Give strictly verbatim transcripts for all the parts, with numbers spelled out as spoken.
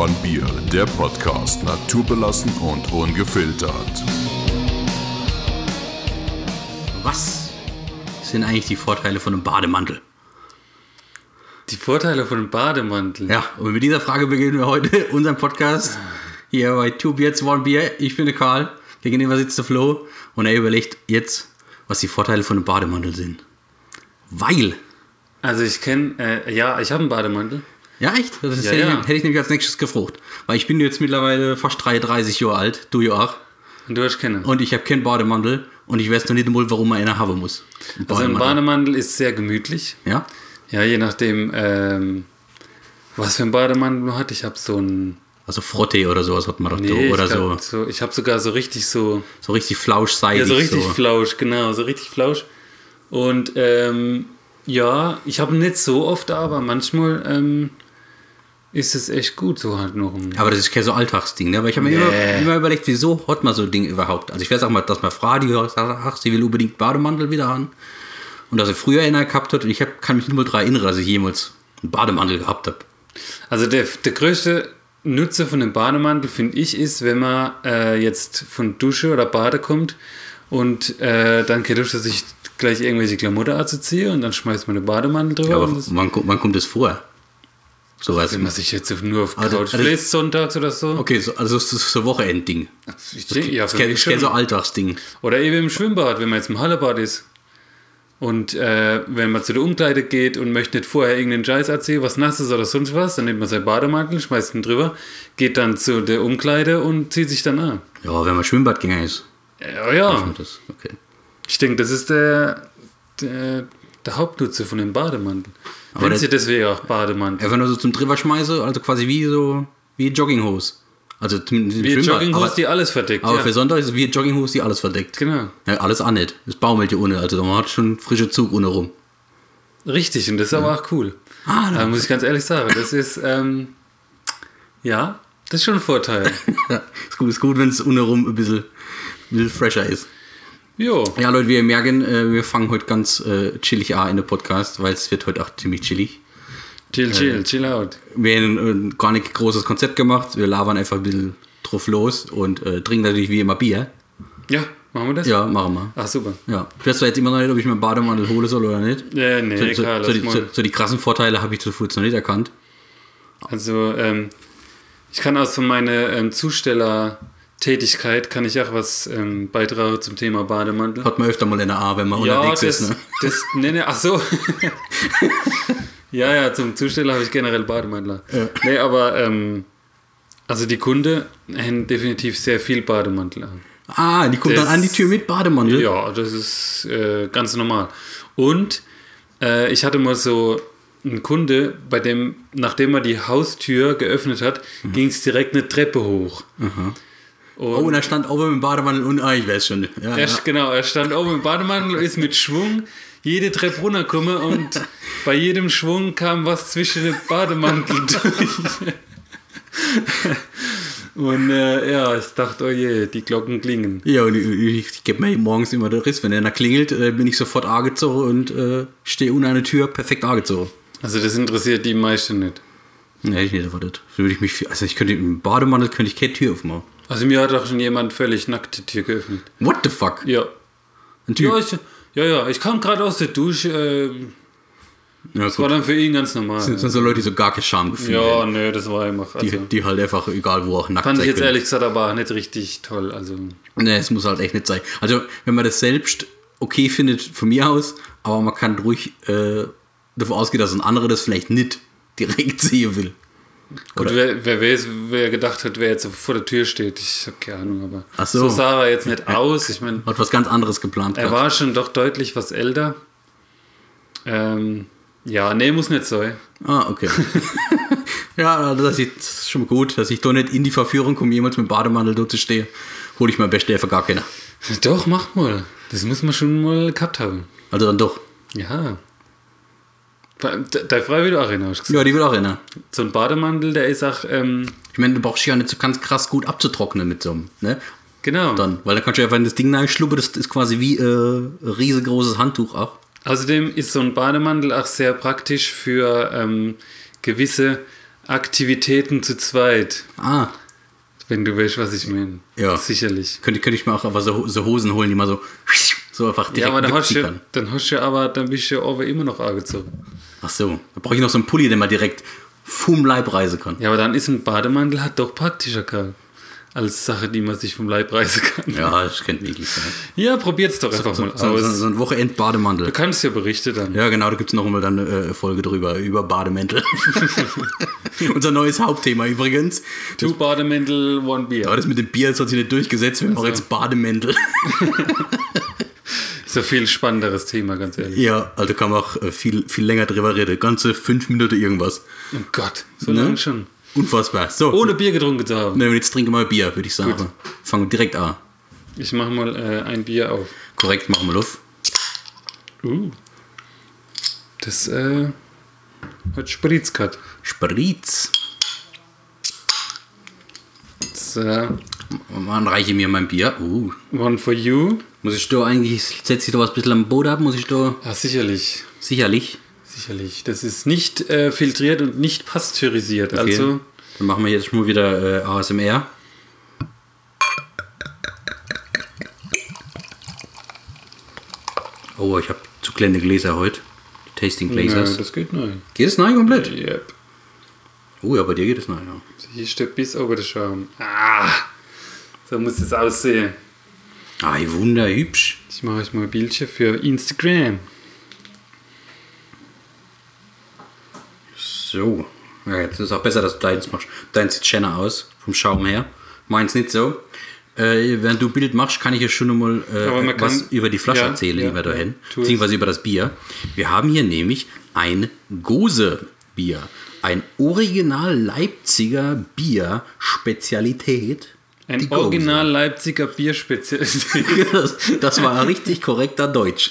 One Beer, der Podcast, naturbelassen und ungefiltert. Was sind eigentlich die Vorteile von einem Bademantel? Die Vorteile von einem Bademantel? Ja, und mit dieser Frage beginnen wir heute unseren Podcast hier bei Two Beards, One Beer. Ich bin der Karl, gegenüber sitzt der Flo und er überlegt jetzt, was die Vorteile von einem Bademantel sind. Weil... Also ich kenne, äh, ja, ich habe einen Bademantel. Ja, echt? Das ist, Ja, hätte, ja. Ich, hätte ich nämlich als nächstes gefragt. Weil ich bin jetzt mittlerweile fast dreiunddreißig Jahre alt, du ja auch. Und du hast keinen. Und ich habe keinen Bademantel und ich weiß noch nicht einmal, warum man einen haben muss. Ein Also ein Bademantel ist sehr gemütlich. Ja? Ja, je nachdem, ähm, was für ein Bademantel man hat. Ich habe so ein... Also Frotte oder sowas hat man doch Nee, da, oder ich glaub, so. so. Ich habe sogar so richtig so... So richtig flauschseitig. Ja, so richtig so. flausch, genau, so richtig flausch. Und ähm, ja, ich habe nicht so oft, aber manchmal ähm, ist es echt gut, so halt noch. Ein Aber das ist kein so Alltagsding, ne? Aber ich habe mir Nee. immer, immer überlegt, wieso hat man so ein Ding überhaupt? Also ich weiß auch mal, dass meine Frau, die sagt, ach, sie will unbedingt Bademantel wieder haben. Und dass sie früher einer gehabt hat und ich hab, kann mich nicht mal daran erinnern, dass ich jemals einen Bademantel gehabt habe. Also der, der größte Nutzer von dem Bademantel, finde ich, ist, wenn man äh, jetzt von Dusche oder Bade kommt und äh, dann keine Lust, dass ich gleich irgendwelche Klamotten anzuziehe und dann schmeißt man den Bademantel drüber. Ja, aber und das, wann, wann kommt das vor? So was. wenn man sich jetzt nur auf die Also- Couch also- fläst, sonntags oder so. Okay, so, also das ist so ein Wochenendding. Ich denke, ja, Das für ist kein- mich das ist kein schon. so Alltagsding. Oder eben im Schwimmbad, wenn man jetzt im Hallebad ist. Und äh, wenn man zu der Umkleide geht und möchte nicht vorher irgendeinen Scheiß erzählen, was Nasses oder sonst was, dann nimmt man seinen Bademantel, schmeißt ihn drüber, geht dann zu der Umkleide und zieht sich dann an. Ja, wenn man Schwimmbadgänger ist. Ja, ja. Ist das, okay. Ich denke, das ist der, der, der Hauptnutzer von dem Bademantel. Aber Nennt das- sie deswegen auch Bademantel. Einfach nur so zum drüber schmeiße, also quasi wie so, wie Jogginghose. Also zumindest im Wie Schwimmbad. Jogginghose, aber, die alles verdeckt. aber ja. für Sonntag ist es wie Jogginghose, die alles verdeckt. Genau. Ja, alles an nicht. Es baumelt hier ohne, also man hat schon frische Zug ohne rum. Richtig, und das ist aber auch cool. Ah, Da muss ich ganz ehrlich sagen, das ist, ähm, ja, das ist schon ein Vorteil. Ja, ist gut, ist gut, wenn es ohne rum ein bisschen, ein bisschen fresher ist. Jo. Ja, Leute, wie ihr merken, äh, wir fangen heute ganz äh, chillig an in den Podcast, weil es wird heute auch ziemlich chillig. Chill, chill, chill out. Wir haben äh, gar nicht großes Konzept gemacht, wir labern einfach ein bisschen drauf los und äh, trinken natürlich wie immer Bier. Ja, machen wir das? Ja, machen wir. Ach, super. Ja. Ich weiß zwar jetzt immer noch nicht, ob ich mir einen Bademantel hole soll oder nicht. Ja, nee, So, klar, so, so, lass die, mal. so, so die krassen Vorteile habe ich zuvor jetzt noch nicht erkannt. Also, ähm, ich kann aus von meiner ähm, Zustellertätigkeit kann ich auch was ähm, beitragen zum Thema Bademantel. Hat man öfter mal in der A, wenn man Ja, unterwegs das, ist. Ne? das, nee, nee, ach so. ja, ja, zum Zusteller habe ich generell Bademantel. Ja. Nee, aber, ähm, also die Kunden haben definitiv sehr viel Bademantel an. Ah, die kommt Das- dann an die Tür mit Bademantel. Ja, das ist äh, ganz normal. Und äh, ich hatte mal so einen Kunde, bei dem, nachdem er die Haustür geöffnet hat, Mhm. ging es direkt eine Treppe hoch. Oh, und da stand oben im Bademantel und ah, ich weiß schon. Ja, Er, ja. Genau, er stand oben im Bademantel, ist mit Schwung jede Treppe runtergekommen und bei jedem Schwung kam was zwischen den Bademantel durch. Und äh, ja, ich dachte, oh je, die Glocken klingen. Ja, und ich, ich, ich gebe mir morgens immer den Riss. Wenn einer klingelt, äh, bin ich sofort angezogen und äh, stehe unter einer Tür perfekt angezogen. Also das interessiert die meisten nicht. Nee, hätte ich nicht erwartet. Würde ich mich, also ich könnte im Bademantel könnte ich keine Tür aufmachen. Also mir hat auch schon jemand völlig nackt die Tür geöffnet. What the fuck? Ja. Ein Typ. Ja, ich, ja, ja, ich kam gerade aus der Dusche. Äh, Ja, das war gut. dann für ihn ganz normal. Das sind so Leute, die so gar kein Schamgefühl Ja, haben. nö, das war einfach. Die, Also, die halt einfach, egal wo auch nackt fand ich sein jetzt können. ehrlich gesagt aber auch nicht richtig toll. Also, Nee, es muss halt echt nicht sein. Also, wenn man das selbst okay findet, von mir aus, aber man kann ruhig äh, davon ausgehen, dass ein anderer das vielleicht nicht direkt sehen will. gut, Oder- wer, wer weiß, wer gedacht hat, wer jetzt vor der Tür steht. Ich habe keine Ahnung, aber Ach so. so sah er jetzt nicht aus. Ich meine, Hat was ganz anderes geplant. er gehabt. war schon doch deutlich was älter. Ähm, ja, nee, muss nicht sein. Ah, okay. Ja, das ist schon gut, dass ich da nicht in die Verführung komme, jemals mit dem Bademantel dort zu stehen. Hole ich mir am besten einfach gar keiner. Doch, mach mal. Das muss man schon mal gehabt haben. Also dann doch. Ja. Deine Frau will auch rein, hast du gesagt. Ja, die will auch rennen. So ein Bademantel, der ist auch, ähm, Ich meine, du brauchst dich ja nicht so ganz krass gut abzutrocknen mit so einem, ne? genau. Dann, weil dann kannst du einfach in das Ding reinschluppen, das ist quasi wie äh, ein riesengroßes Handtuch auch. Außerdem ist so ein Bademantel auch sehr praktisch für ähm, gewisse Aktivitäten zu zweit. Ah, Wenn du weißt, was ich meine. Ja. Sicherlich. könnte, könnte ich mir auch einfach so, so Hosen holen, die man so, so einfach direkt Ja, aber dann hast, wegziehen du, kann. dann hast du aber, dann bist du ja aber immer noch angezogen. Ach so, da brauche ich noch so einen Pulli, den man direkt vom Leib reisen kann. Ja, aber dann ist ein Bademantel halt doch praktischer, Karl. Als Sache, die man sich vom Leib reißen kann. Ja, das könnte wirklich sein. Ja, probiert's doch einfach So, mal so, aus. so, so ein Wochenend-Bademantel. Du kannst ja berichten dann. Ja, genau, da gibt es noch mal dann eine Folge drüber, über Bademäntel. Unser neues Hauptthema übrigens. Two Bademäntel, one beer. Aber das mit dem Bier das hat sich nicht durchgesetzt, wir machen Also. jetzt Bademäntel. Ist ein viel spannenderes Thema, ganz ehrlich. Ja, also kann man auch äh, viel, viel länger drüber reden. Ganze fünf Minuten irgendwas. Oh Gott, so Ne? lange schon. Unfassbar. So, Ohne Bier getrunken zu haben. ne, jetzt trinken wir mal Bier, würde ich sagen. Fangen wir direkt an. Ich mache mal äh, ein Bier auf. Korrekt, machen wir Luft. Uh. Das äh, hat Spritz gehabt. Spritz. Das äh, Man reiche mir mein Bier. Uh. one for you. Muss ich da eigentlich, setze ich da was ein bisschen am Boden ab, muss ich da Ja, sicherlich. sicherlich. Sicherlich. Das ist nicht äh, filtriert und nicht pasteurisiert. Okay. Also, Dann machen wir jetzt mal wieder äh, A S M R. Oh, ich habe zu kleine Gläser heute. Tasting ja, Glasers. das geht neu. Geht es neu komplett? Yep. Oh, ja, bei dir geht es neu, ja. Hier steht bis über den Schaum. Ah, so muss es aussehen. Ah, wunderhübsch. Ich mache euch mal ein Bildchen für Instagram. So. Ja, jetzt ist auch besser, dass du deins machst. Deins sieht schöner aus, vom Schaum her. Meins nicht so. Äh, während du Bild machst, kann ich ja schon mal äh, Aber man was kann- über die Flasche ja, erzählen, ja, lieber dahin. tu es. Beziehungsweise über das Bier. Wir haben hier nämlich ein Gose-Bier. Ein Original Leipziger Bier-Spezialität. Ein Die Gose. Original Leipziger Bierspezialität. das, das war richtig korrekter Deutsch.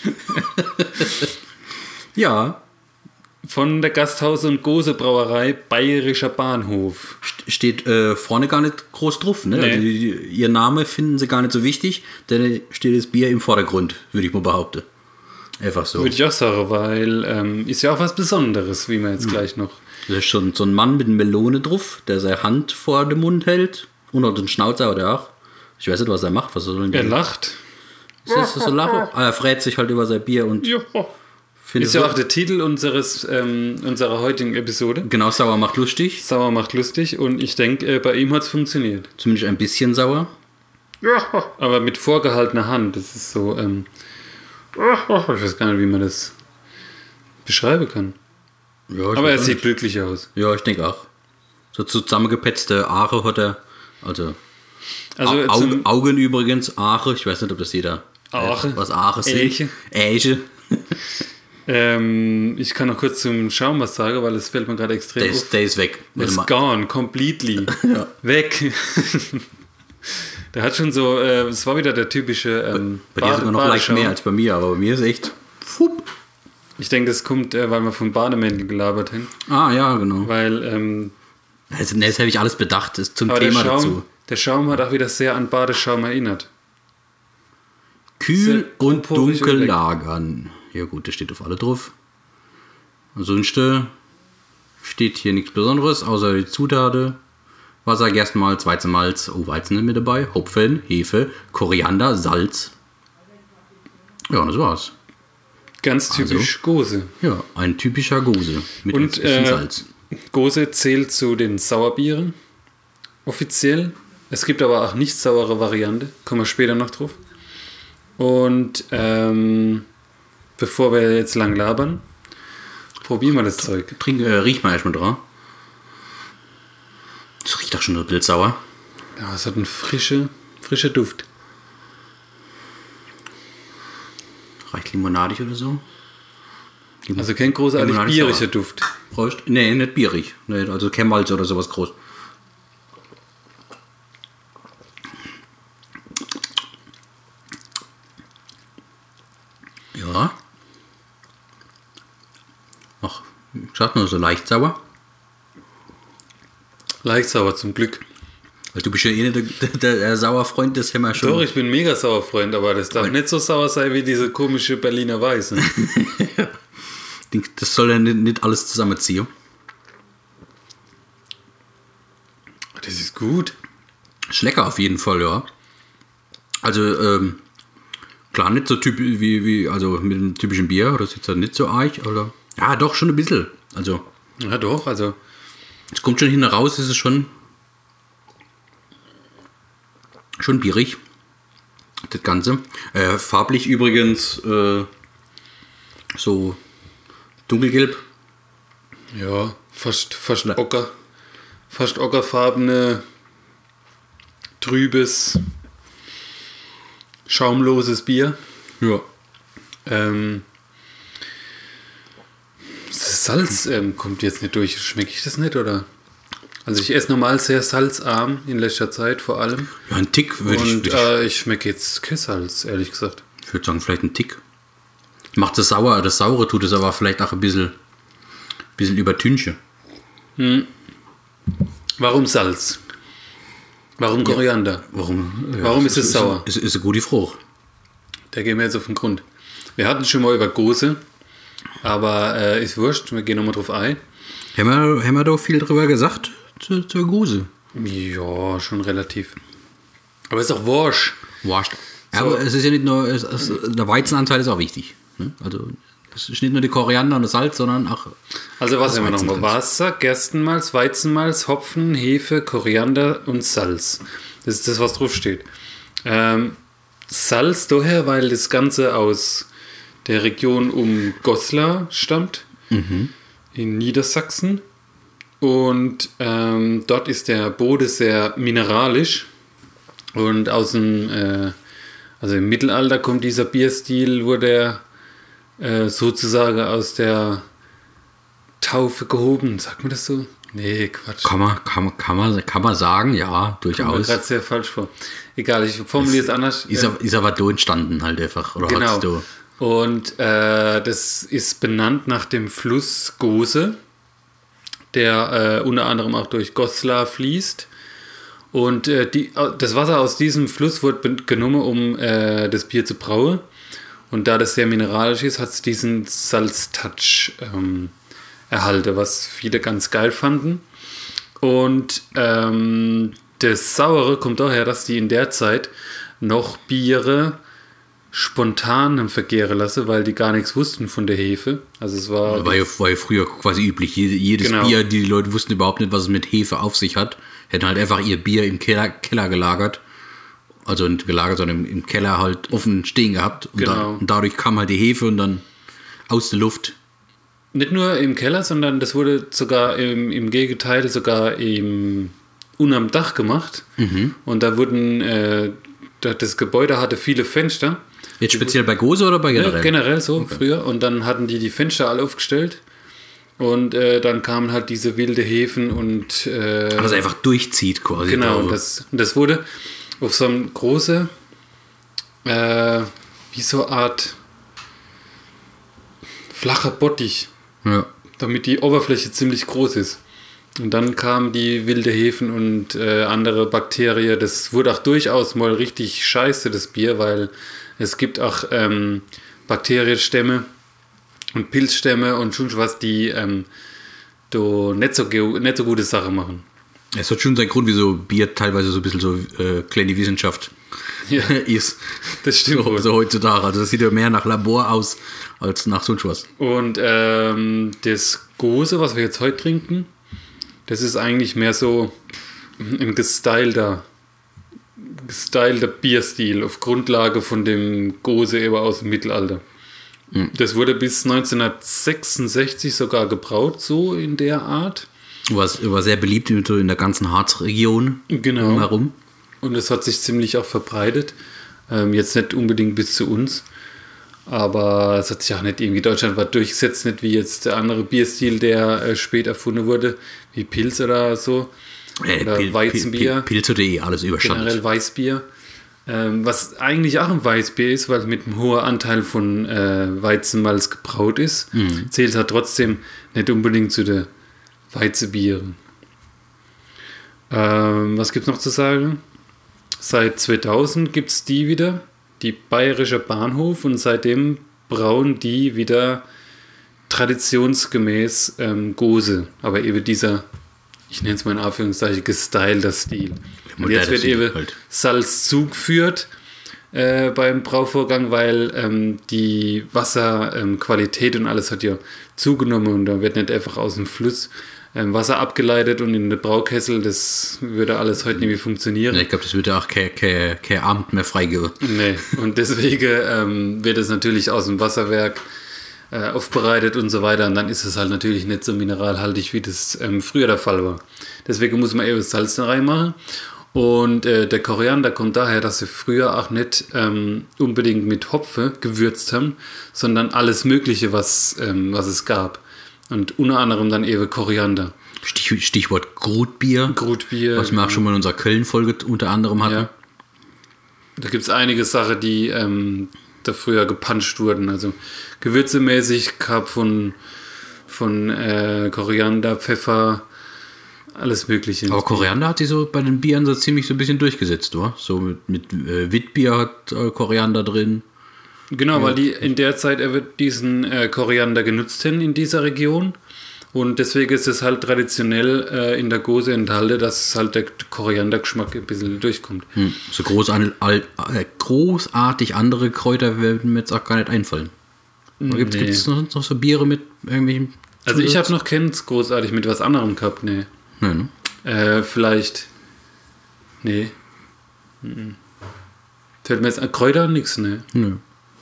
Ja, Von der Gasthaus- und Gose-Brauerei Bayerischer Bahnhof. st- steht äh, vorne gar nicht groß drauf. Ne? Nee. Also die, ihr Name finden sie gar nicht so wichtig, denn steht das Bier im Vordergrund, würde ich mal behaupten. Einfach so. Würde ich auch sagen, weil ähm, ist ja auch was Besonderes, wie man jetzt gleich noch. Da ist schon so ein Mann mit einer Melone drauf, der seine Hand vor den Mund hält. Und noch den Schnauzer oder auch. Ich weiß nicht, was er macht. Was soll denn Er lacht. Ist das so Lachen? Ah, er fragt sich halt über sein Bier und Ja. findet Ist ja so- auch der Titel unseres, ähm, unserer heutigen Episode. genau, sauer macht lustig. Sauer macht lustig und ich denke, äh, bei ihm hat es funktioniert. Zumindest ein bisschen sauer. Ja. Aber mit vorgehaltener Hand. Das ist so, ähm, ich weiß gar nicht, wie man das beschreiben kann. Ja, ich Aber er weiß sieht nicht. glücklich aus. Ja, ich denke auch. So zusammengepetzte Aare hat er. Also, Also Au zum, Augen übrigens, Aare. Ich weiß nicht, ob das jeder Aare. weiß, was Aare sind. Elche. Elche. ähm, ich kann noch kurz zum Schaum was sagen, weil es fällt mir gerade extrem Der auf. ist, der ist weg. Warte It's mal. gone, completely. Weg. Der hat schon so, äh, es war wieder der typische ähm, Bei dir sogar noch leicht Badeschaum. mehr als bei mir, aber bei mir ist echt. Fupp. Ich denke, das kommt, äh, weil wir vom Bademäntel gelabert haben. Ah, ja, genau. Weil, ähm, Also, ne, das habe ich alles bedacht. Das ist zum aber der Thema Schaum, dazu. der Schaum hat auch wieder sehr an Badeschaum erinnert. Kühl Sehr und porig und dunkel weg. lagern. Ja, gut, das steht auf alle drauf. Ansonsten steht hier nichts Besonderes, außer die Zutaten. Wasser, Gerstenmalz, Weizenmalz, oh, Weizen ist mit dabei, Hopfen, Hefe, Koriander, Salz. Ja, und das war's. Ganz typisch Gose. Ja, ein typischer Gose mit ein Und bisschen äh, Salz. Gose zählt zu den Sauerbieren. Offiziell. Es gibt aber auch nicht saure Variante. Kommen wir später noch drauf. Und ähm, bevor wir jetzt lang labern, probieren wir das Zeug. Trink, äh, riech mal erstmal dran. Das riecht doch schon ein bisschen sauer. Ja, es hat einen frische, frischer Duft. Reicht limonadig oder so? Lim- Also kein großartig Limonade ist bieriger sauer. Duft. Prost. Nee, nicht bierig. Nee, also kein Malz oder sowas groß. Ja. Ach, ich sag nur so leicht sauer. Leicht sauer zum Glück. Weil du bist ja eh nicht der, der, der Sauerfreund, das haben wir schon. Doch, ich bin mega sauer, Freund, aber das darf nicht so sauer sein wie diese komische Berliner Weiße. Das soll ja nicht, nicht alles zusammenziehen. gut. Ist lecker auf jeden Fall, ja. Also, ähm, klar, nicht so typisch wie, wie, also mit dem typischen Bier, das ist jetzt halt nicht so arg, oder? Ja, doch, schon ein bisschen. Also, Ja, doch, also. es kommt schon hinten raus, ist es schon, schon bierig, das Ganze. Äh, farblich übrigens, äh, so dunkelgelb. Ja, fast, fast ocker. Fast ockerfarbene, trübes, schaumloses Bier. Ja. Ähm, das Salz ähm, kommt jetzt nicht durch. Schmecke ich das nicht, oder? Also ich esse normal sehr salzarm in letzter Zeit vor allem. Ja, ein Tick würde ich, Und würd ich, äh, ich schmecke jetzt kein Salz, ehrlich gesagt. ich würde sagen, vielleicht ein Tick. Macht das sauer, das Saure tut es aber vielleicht auch ein bisschen, bisschen übertünchen. Warum Salz? Warum Koriander? Warum? Ja, Warum ist es sauer? Ist, ist eine gute Frage. Da gehen wir jetzt auf den Grund. Wir hatten schon mal über Gose, aber äh, ist wurscht, wir gehen nochmal drauf ein. Haben wir, haben wir da viel drüber gesagt zur, zur Guse? Ja, schon relativ. Aber ist auch wurscht. Wurscht. Ja, So. aber es ist ja nicht nur, es, es, der Weizenanteil ist auch wichtig. Ne? Also es ist nicht nur die Koriander und das Salz, sondern auch Also was das haben wir nochmal? Weizensalz. Wasser, Gerstenmalz, Weizenmalz, Hopfen, Hefe, Koriander und Salz. Das ist das, was drauf steht. Ähm, Salz daher, weil das Ganze aus der Region um Goslar stammt, in Niedersachsen. Und ähm, dort ist der Boden sehr mineralisch. Und aus dem, äh, also im Mittelalter kommt dieser Bierstil, wurde er äh, sozusagen aus der Taufe gehoben. Sagt man das so? Nee, Quatsch. Kann man, kann, man, kann, man, kann man sagen, ja, Kommt mir durchaus. gerade sehr falsch vor. Egal, ich formuliere es anders. Ist, aber- ist aber da entstanden halt einfach. Oder Genau. hat's da? Und äh, das ist benannt nach dem Fluss Gose, der äh, unter anderem auch durch Goslar fließt. Und äh, die, das Wasser aus diesem Fluss wurde ben- genommen, um äh, das Bier zu brauen. Und da das sehr mineralisch ist, hat es diesen Salztouch ähm, erhalten, was viele ganz geil fanden. Und ähm, das Saure kommt daher, dass die in der Zeit noch Biere spontan vergären lassen, weil die gar nichts wussten von der Hefe. Also es war... War ja, war ja früher quasi üblich. Jede- Jedes Genau. Bier, die Leute wussten überhaupt nicht, was es mit Hefe auf sich hat, hätten halt einfach ihr Bier im Keller, Keller gelagert. Also nicht gelagert, sondern im, im Keller halt offen stehen gehabt. Und, Genau. da, und dadurch kam halt die Hefe und dann aus der Luft. Nicht nur im Keller, sondern das wurde sogar im, im Gegenteil sogar im unterm Dach gemacht. Und da wurden, äh, da- das Gebäude hatte viele Fenster. Jetzt speziell bei Gose oder bei generell? Ja, generell so, früher. Und dann hatten die die Fenster alle aufgestellt. Und äh, dann kamen halt diese wilde Hefen und... Äh, Aber es einfach durchzieht quasi. genau, Da- und das, und das wurde auf so einem große, äh, wie so eine Art flacher Bottich, ja. damit die Oberfläche ziemlich groß ist. Und dann kamen die wilde Hefen und äh, andere Bakterien. Das wurde auch durchaus mal richtig scheiße, das Bier, weil es gibt auch ähm, Bakterienstämme und Pilzstämme und schon was, die ähm, do nicht, so, ge- nicht so gute Sachen machen. Es hat schon seinen Grund, wieso Bier teilweise so ein bisschen so äh, kleine Wissenschaft Ja, ist. das stimmt So, wohl. so heutzutage. Also das sieht ja mehr nach Labor aus, als nach sonst was. Und ähm, das Gose, was wir jetzt heute trinken, das ist eigentlich mehr so ein gestylter, gestylter Bierstil auf Grundlage von dem Gose eben aus dem Mittelalter. Das wurde bis neunzehnhundertsechsundsechzig sogar gebraut, so in der Art. War, war sehr beliebt in, in der ganzen Harzregion Genau. drumherum. Und es hat sich ziemlich auch verbreitet. Ähm, jetzt nicht unbedingt bis zu uns. Aber es hat sich auch nicht irgendwie deutschlandweit durchgesetzt, nicht wie jetzt der andere Bierstil, der äh, spät erfunden wurde, wie Pilz oder so. Äh, Oder Pil- Weizenbier. Pil- Pilz oder eh alles überschattet. Generell Weißbier. Ähm, was eigentlich auch ein Weißbier ist, weil es mit einem hohen Anteil von äh, Weizenmalz gebraut ist, zählt halt trotzdem nicht unbedingt zu den Weizenbieren. Ähm, was gibt es noch zu sagen? Seit zweitausend gibt es die wieder, die Bayerische Bahnhof, und seitdem brauen die wieder traditionsgemäß ähm, Gose, aber eben dieser ich nenne es mal in Anführungszeichen, gestylter Stil. Und Moderner jetzt wird Stil eben halt. Salz zugeführt äh, beim Brauvorgang, weil ähm, die Wasserqualität ähm, und alles hat ja zugenommen und da wird nicht einfach aus dem Fluss ähm, Wasser abgeleitet und in den Braukessel, das würde alles heute nicht mehr funktionieren. Ja, ich glaube, das würde auch kein, kein, kein Amt mehr freigeben. Nee, und deswegen ähm, wird es natürlich aus dem Wasserwerk äh, aufbereitet und so weiter und dann ist es halt natürlich nicht so mineralhaltig, wie das ähm, früher der Fall war. Deswegen muss man eben Salz da reinmachen. Und äh, der Koriander kommt daher, dass sie früher auch nicht ähm, unbedingt mit Hopfe gewürzt haben, sondern alles Mögliche, was, ähm, was es gab. Und unter anderem dann eben Koriander. Stich, Stichwort Grutbier. Grutbier. Was wir auch schon mal in unserer Köln-Folge unter anderem hatten. Ja. Da gibt es einige Sachen, die ähm, da früher gepanscht wurden. Also gewürzemäßig gab von, von äh, Koriander, Pfeffer, alles Mögliche. Aber Koriander hat sich so bei den Bieren so ziemlich so ein bisschen durchgesetzt, oder? So mit, mit äh, Witbier hat äh, Koriander drin. Genau, Ja. weil die in der Zeit er wird diesen äh, Koriander genutzt haben in dieser Region. Und deswegen ist es halt traditionell äh, in der Gose enthalten, dass halt der Koriandergeschmack ein bisschen durchkommt. Hm. So groß an, all, äh, großartig andere Kräuter würden mir jetzt auch gar nicht einfallen. Gibt Nee. es noch, noch so Biere mit irgendwelchen... Also ich Zusatz? habe noch keins großartig mit was anderem gehabt, nee. Nein, ne? Äh, vielleicht. Nee. Mhm. Fällt mir jetzt an Kräuter nix, ne? Nö.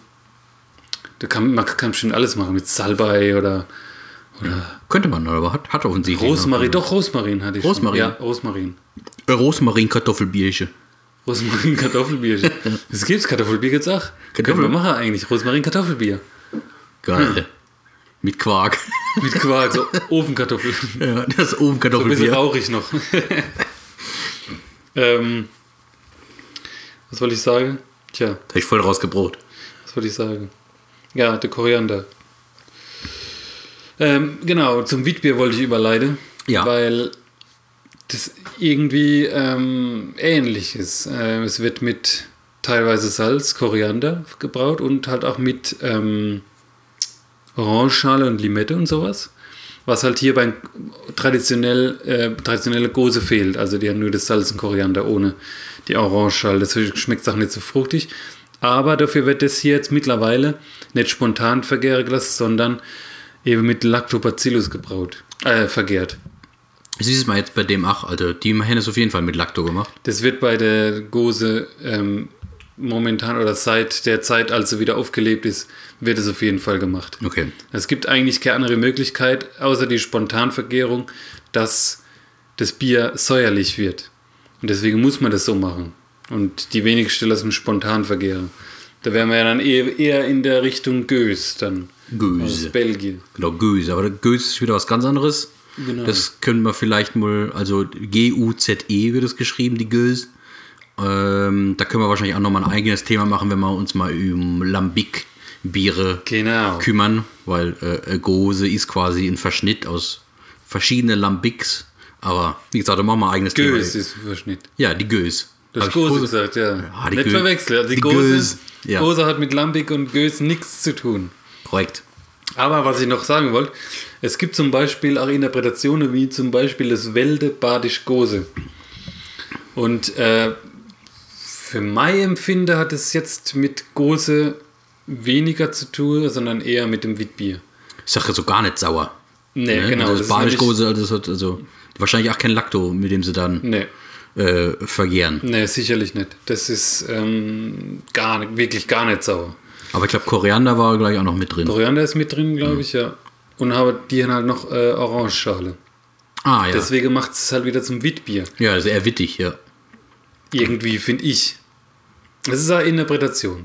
Da kann man kann bestimmt alles machen mit Salbei oder, oder Könnte man, aber hat, hat offensichtlich Rosmarin. noch. Doch, Rosmarin hatte ich. schon. Rosmarin? Ja, Rosmarin. Äh, Rosmarin-Kartoffelbierchen. Rosmarin Kartoffelbier. Das gibt's, Kartoffelbier gibt's auch. Können Kartoffel- wir machen eigentlich. Rosmarin Kartoffelbier. Geil. Mit Quark. Mit Quark, so Ofenkartoffeln. Ja, das So ein bisschen Ofenkartoffelbier. rauchig noch. ähm, was wollte ich sagen? Tja, Da hab ich voll rausgebrot. was wollte ich sagen? Ja, der Koriander. Ähm, genau, zum Witbier wollte ich überleiten. Ja. Weil das irgendwie ähm, ähnlich ist. Äh, es wird mit teilweise Salz, Koriander gebraut und halt auch mit ähm, Orangenschale und Limette und sowas. Was halt hier beim traditionell, äh, traditionelle Gose fehlt. Also die haben nur das Salz und Koriander ohne die Orangenschale. Deswegen schmeckt es auch nicht so fruchtig. Aber dafür wird das hier jetzt mittlerweile nicht spontan vergären gelassen, sondern eben mit Lactobacillus gebraut, äh, vergärt. Siehst du mal jetzt bei dem auch, also die haben es auf jeden Fall mit Lacto gemacht. Das wird bei der Gose ähm, momentan oder seit der Zeit, als sie wieder aufgelebt ist, wird es auf jeden Fall gemacht. Okay. Es gibt eigentlich keine andere Möglichkeit, außer die Spontanvergärung, dass das Bier säuerlich wird. Und deswegen muss man das so machen. Und die wenigsten lassen spontan vergären. Da wären wir ja dann eher, eher in der Richtung Gös dann. Göse. Aus Belgien. Genau, Göse. Aber Göse ist wieder was ganz anderes. Genau. Das können wir vielleicht mal, also G U Z E wird es geschrieben, die Göse. Ähm, da können wir wahrscheinlich auch nochmal ein eigenes Thema machen, wenn wir uns mal um Lambic-Biere Genau. kümmern, weil äh, Gose ist quasi ein Verschnitt aus verschiedenen Lambics. Aber wie gesagt, da machen wir ein eigenes Gös Thema. ist ein Verschnitt. Ja, die Göse. Du hast Hab ich Gose gesagt, ja. Ja, die Nicht Gö- verwechseln. Also die, die Gose, Gös, ja. Gose hat mit Lambic und Gös nichts zu tun. Korrekt. Aber was ich noch sagen wollte, es gibt zum Beispiel auch Interpretationen wie zum Beispiel das Wälde Badisch Gose. Und äh, für mein Empfinden hat es jetzt mit Gose weniger zu tun, sondern eher mit dem Witbier. Ich sage so gar nicht sauer. Nee, Ne? genau. Also das das ist nämlich- Badischgose, also, das hat also wahrscheinlich auch kein Lacto, mit dem sie dann Nee, äh, vergären. nee, sicherlich nicht. Das ist ähm, gar nicht, wirklich gar nicht sauer. Aber ich glaube, Koriander war gleich auch noch mit drin. Koriander ist mit drin, glaube ich, ja. Und aber die haben halt noch äh, Orangenschale. Ah, ja. Deswegen macht es halt wieder zum Witbier. Ja, das ist eher wittig, ja. Irgendwie, finde ich. Das ist eine Interpretation.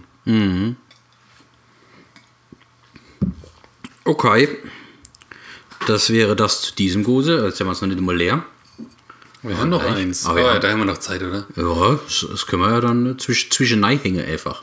Okay. Das wäre das zu diesem Gose. Jetzt haben wir es noch nicht mal leer. Wir haben noch gleich. eins. Aber Aber ja. da haben wir noch Zeit, oder? Ja, das, das können wir ja dann zwisch, zwischen hängen einfach.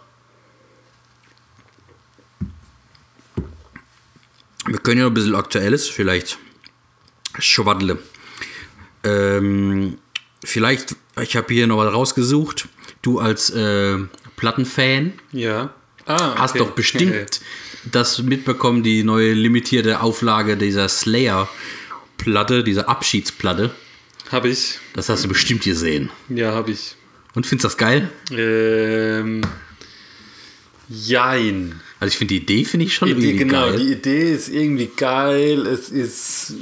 Wir können ja noch ein bisschen Aktuelles vielleicht schwaddle. Ähm, vielleicht, ich habe hier noch was rausgesucht. Du als äh, Plattenfan Ja. Ah, hast okay. doch bestimmt das mitbekommen, die neue limitierte Auflage dieser Slayer-Platte, dieser Abschiedsplatte. Hab ich. Das hast du bestimmt gesehen. Ja, hab ich. Und findest du das geil? Ähm, jein. Also ich finde die Idee finde ich schon Die, irgendwie genau, geil. die Idee ist irgendwie geil. Es ist...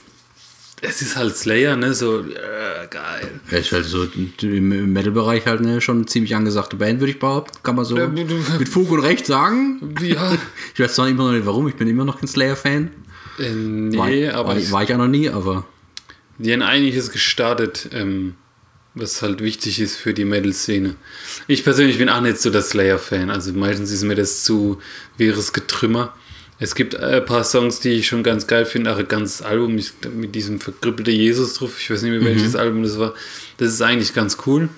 Es ist halt Slayer, ne? So, äh, geil. Ja, ist halt so im Metal-Bereich halt eine schon ziemlich angesagte Band, würde ich behaupten. Kann man so Ja, mit Fug und Recht sagen. Ja. Ich weiß zwar immer noch nicht warum, ich bin immer noch kein Slayer-Fan. Äh, nee, war, aber war, ich, war ich auch noch nie, aber die haben einiges gestartet, ähm, was halt wichtig ist für die Metal-Szene. Ich persönlich bin auch nicht so der Slayer-Fan. Also meistens ist mir das zu wehres Getrümmer. Es gibt ein paar Songs, die ich schon ganz geil finde, auch ein ganzes Album mit diesem verkrüppelten Jesus drauf. Ich weiß nicht mehr, welches mhm. Album das war. Das ist eigentlich ganz cool.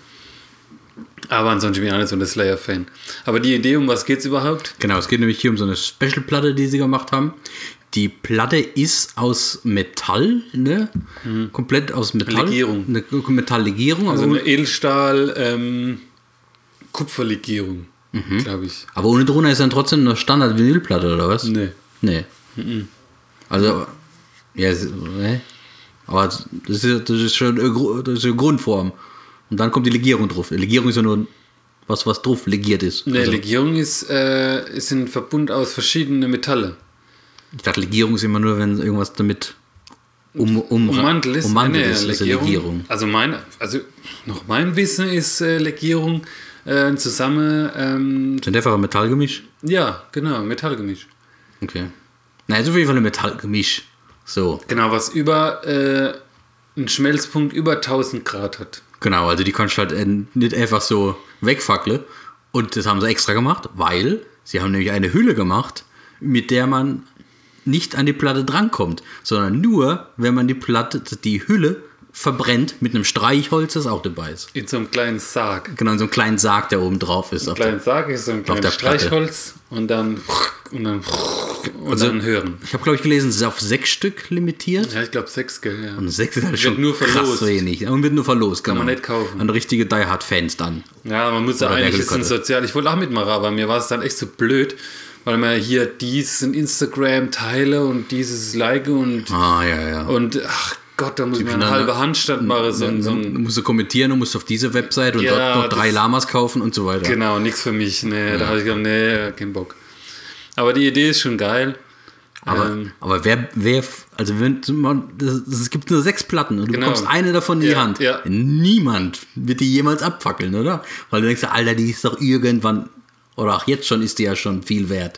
Aber ansonsten bin ich auch nicht so ein Slayer-Fan. Aber die Idee, um was geht's überhaupt? Genau, es geht nämlich hier um so eine Special-Platte, die sie gemacht haben. Die Platte ist aus Metall, ne? Mhm. Komplett aus Metall. Legierung. Eine Metalllegierung. Also aber eine Edelstahl, ähm, Kupferlegierung, mhm. glaube ich. Aber ohne drunter ist dann trotzdem eine Standard-Vinylplatte, oder was? Nee. Nee. Mhm. Also, ja, ne? Aber das ist, das ist schon eine, das ist eine Grundform. Und dann kommt die Legierung drauf. Die Legierung ist ja nur was, was drauf legiert ist. Ne, also, Legierung ist, äh, ist ein Verbund aus verschiedenen Metallen. Ich dachte, Legierung ist immer nur, wenn irgendwas damit um, um, ummantelt ist. ummantelt Nee, ist, ist Legierung, Legierung. Also, mein, also nach meinem Wissen ist äh, Legierung äh, zusammen... Ähm, Sind einfach ein Metallgemisch? ja, genau, Metallgemisch. Okay. Nein, ist auf jeden Fall ein Metallgemisch. So. Genau, was über äh, einen Schmelzpunkt über tausend Grad hat. Genau, also die kannst du halt nicht einfach so wegfackeln. Und das haben sie extra gemacht, weil sie haben nämlich eine Hülle gemacht, mit der man nicht an die Platte drankommt, sondern nur, wenn man die Platte, die Hülle verbrennt mit einem Streichholz, das auch dabei ist. In so einem kleinen Sarg. Genau, in so einem kleinen Sarg, der oben drauf ist. Ein kleinen Sarg ist so ein kleines Streichholz und dann und dann, und also, dann hören. Ich habe, glaube ich, gelesen, es ist auf sechs Stück limitiert. Ja, ich glaube sechs, gell, ja. Und sechs ist halt wird schon nur krass verlost. wenig. Und wird nur verlost, Kann genau. man nicht kaufen. An richtige Die Hard Fans dann. Ja, man muss ja Oder eigentlich, wer ist Glück ein hatte. sozial. Ich wollte auch mitmachen, aber mir war es dann echt so blöd, weil man hier dies in Instagram teile und dieses like und, Ah, ja, ja. und ach Gott, da muss man können eine dann- halbe Handstand machen. So, ein- so Du ein, musst du kommentieren und musst auf diese Website und Ja, dort noch drei das- Lamas kaufen und so weiter. genau, nichts für mich. Nee, da habe ich gedacht, nee, kein Bock. Aber die Idee ist schon geil. Aber, Ähm, aber wer, wer, also wenn man, das, es gibt nur sechs Platten und du Genau. bekommst eine davon in die Ja, Hand. ja. Niemand wird die jemals abfackeln, oder? Weil du denkst, Alter, die ist doch irgendwann, oder auch jetzt schon ist die ja schon viel wert.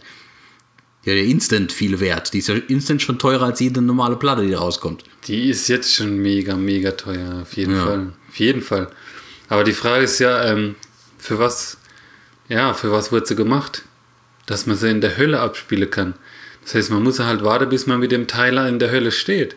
Ja, der instant viel wert. Die ist ja instant schon teurer als jede normale Platte, die rauskommt. Die ist jetzt schon mega, mega teuer, auf jeden Ja. Fall. Auf jeden Fall. Aber die Frage ist ja, ähm, für was, ja, für was wurde sie gemacht? Dass man sie in der Hölle abspielen kann. Das heißt, man muss halt warten, bis man mit dem Teiler in der Hölle steht.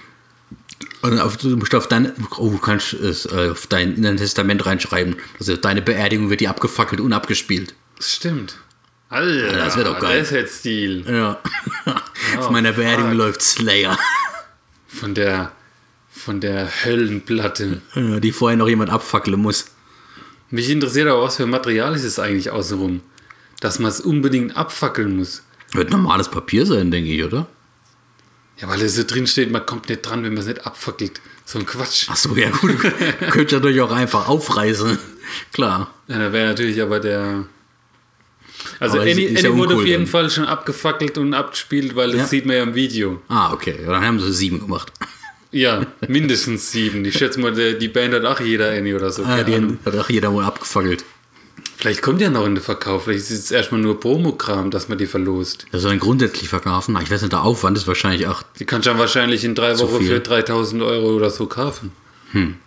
Und auf, du musst auf dein, oh, du kannst es äh, auf dein in dein Testament reinschreiben. Also deine Beerdigung wird die abgefackelt und abgespielt. Das stimmt. Alter, das wär doch geil. Das ist jetzt Stil. Ja. Auf meiner Beerdigung fuck. läuft Slayer. Von der, von der Höllenplatte. Ja, die vorher noch jemand abfackeln muss. Mich interessiert aber, was für Material ist es eigentlich außenrum? Dass man es unbedingt abfackeln muss. Wird normales Papier sein, denke ich, oder? Ja, weil es so drin steht, man kommt nicht dran, wenn man es nicht abfackelt. So ein Quatsch. Ach so, ja gut. Könnt ihr natürlich auch einfach aufreißen. Klar. Ja, da wäre natürlich aber der... Also Aber es Annie, ist ja Annie wurde uncool auf jeden dann. Fall schon abgefackelt und abgespielt, weil das Ja. sieht man ja im Video. Ah, okay. Ja, dann haben sie sieben gemacht. Ja, mindestens sieben. Ich schätze mal, der, die Band hat auch jeder Annie oder so. Ah, Keine die Ahnung. hat auch jeder wohl abgefackelt. Vielleicht kommt ja noch in den Verkauf. Vielleicht ist es erstmal nur Promokram, dass man die verlost. Das soll dann grundsätzlich verkaufen. Ich weiß nicht, der Aufwand ist wahrscheinlich auch. Die kannst du dann wahrscheinlich in drei Zu Wochen viel. für dreitausend Euro oder so kaufen. Hm.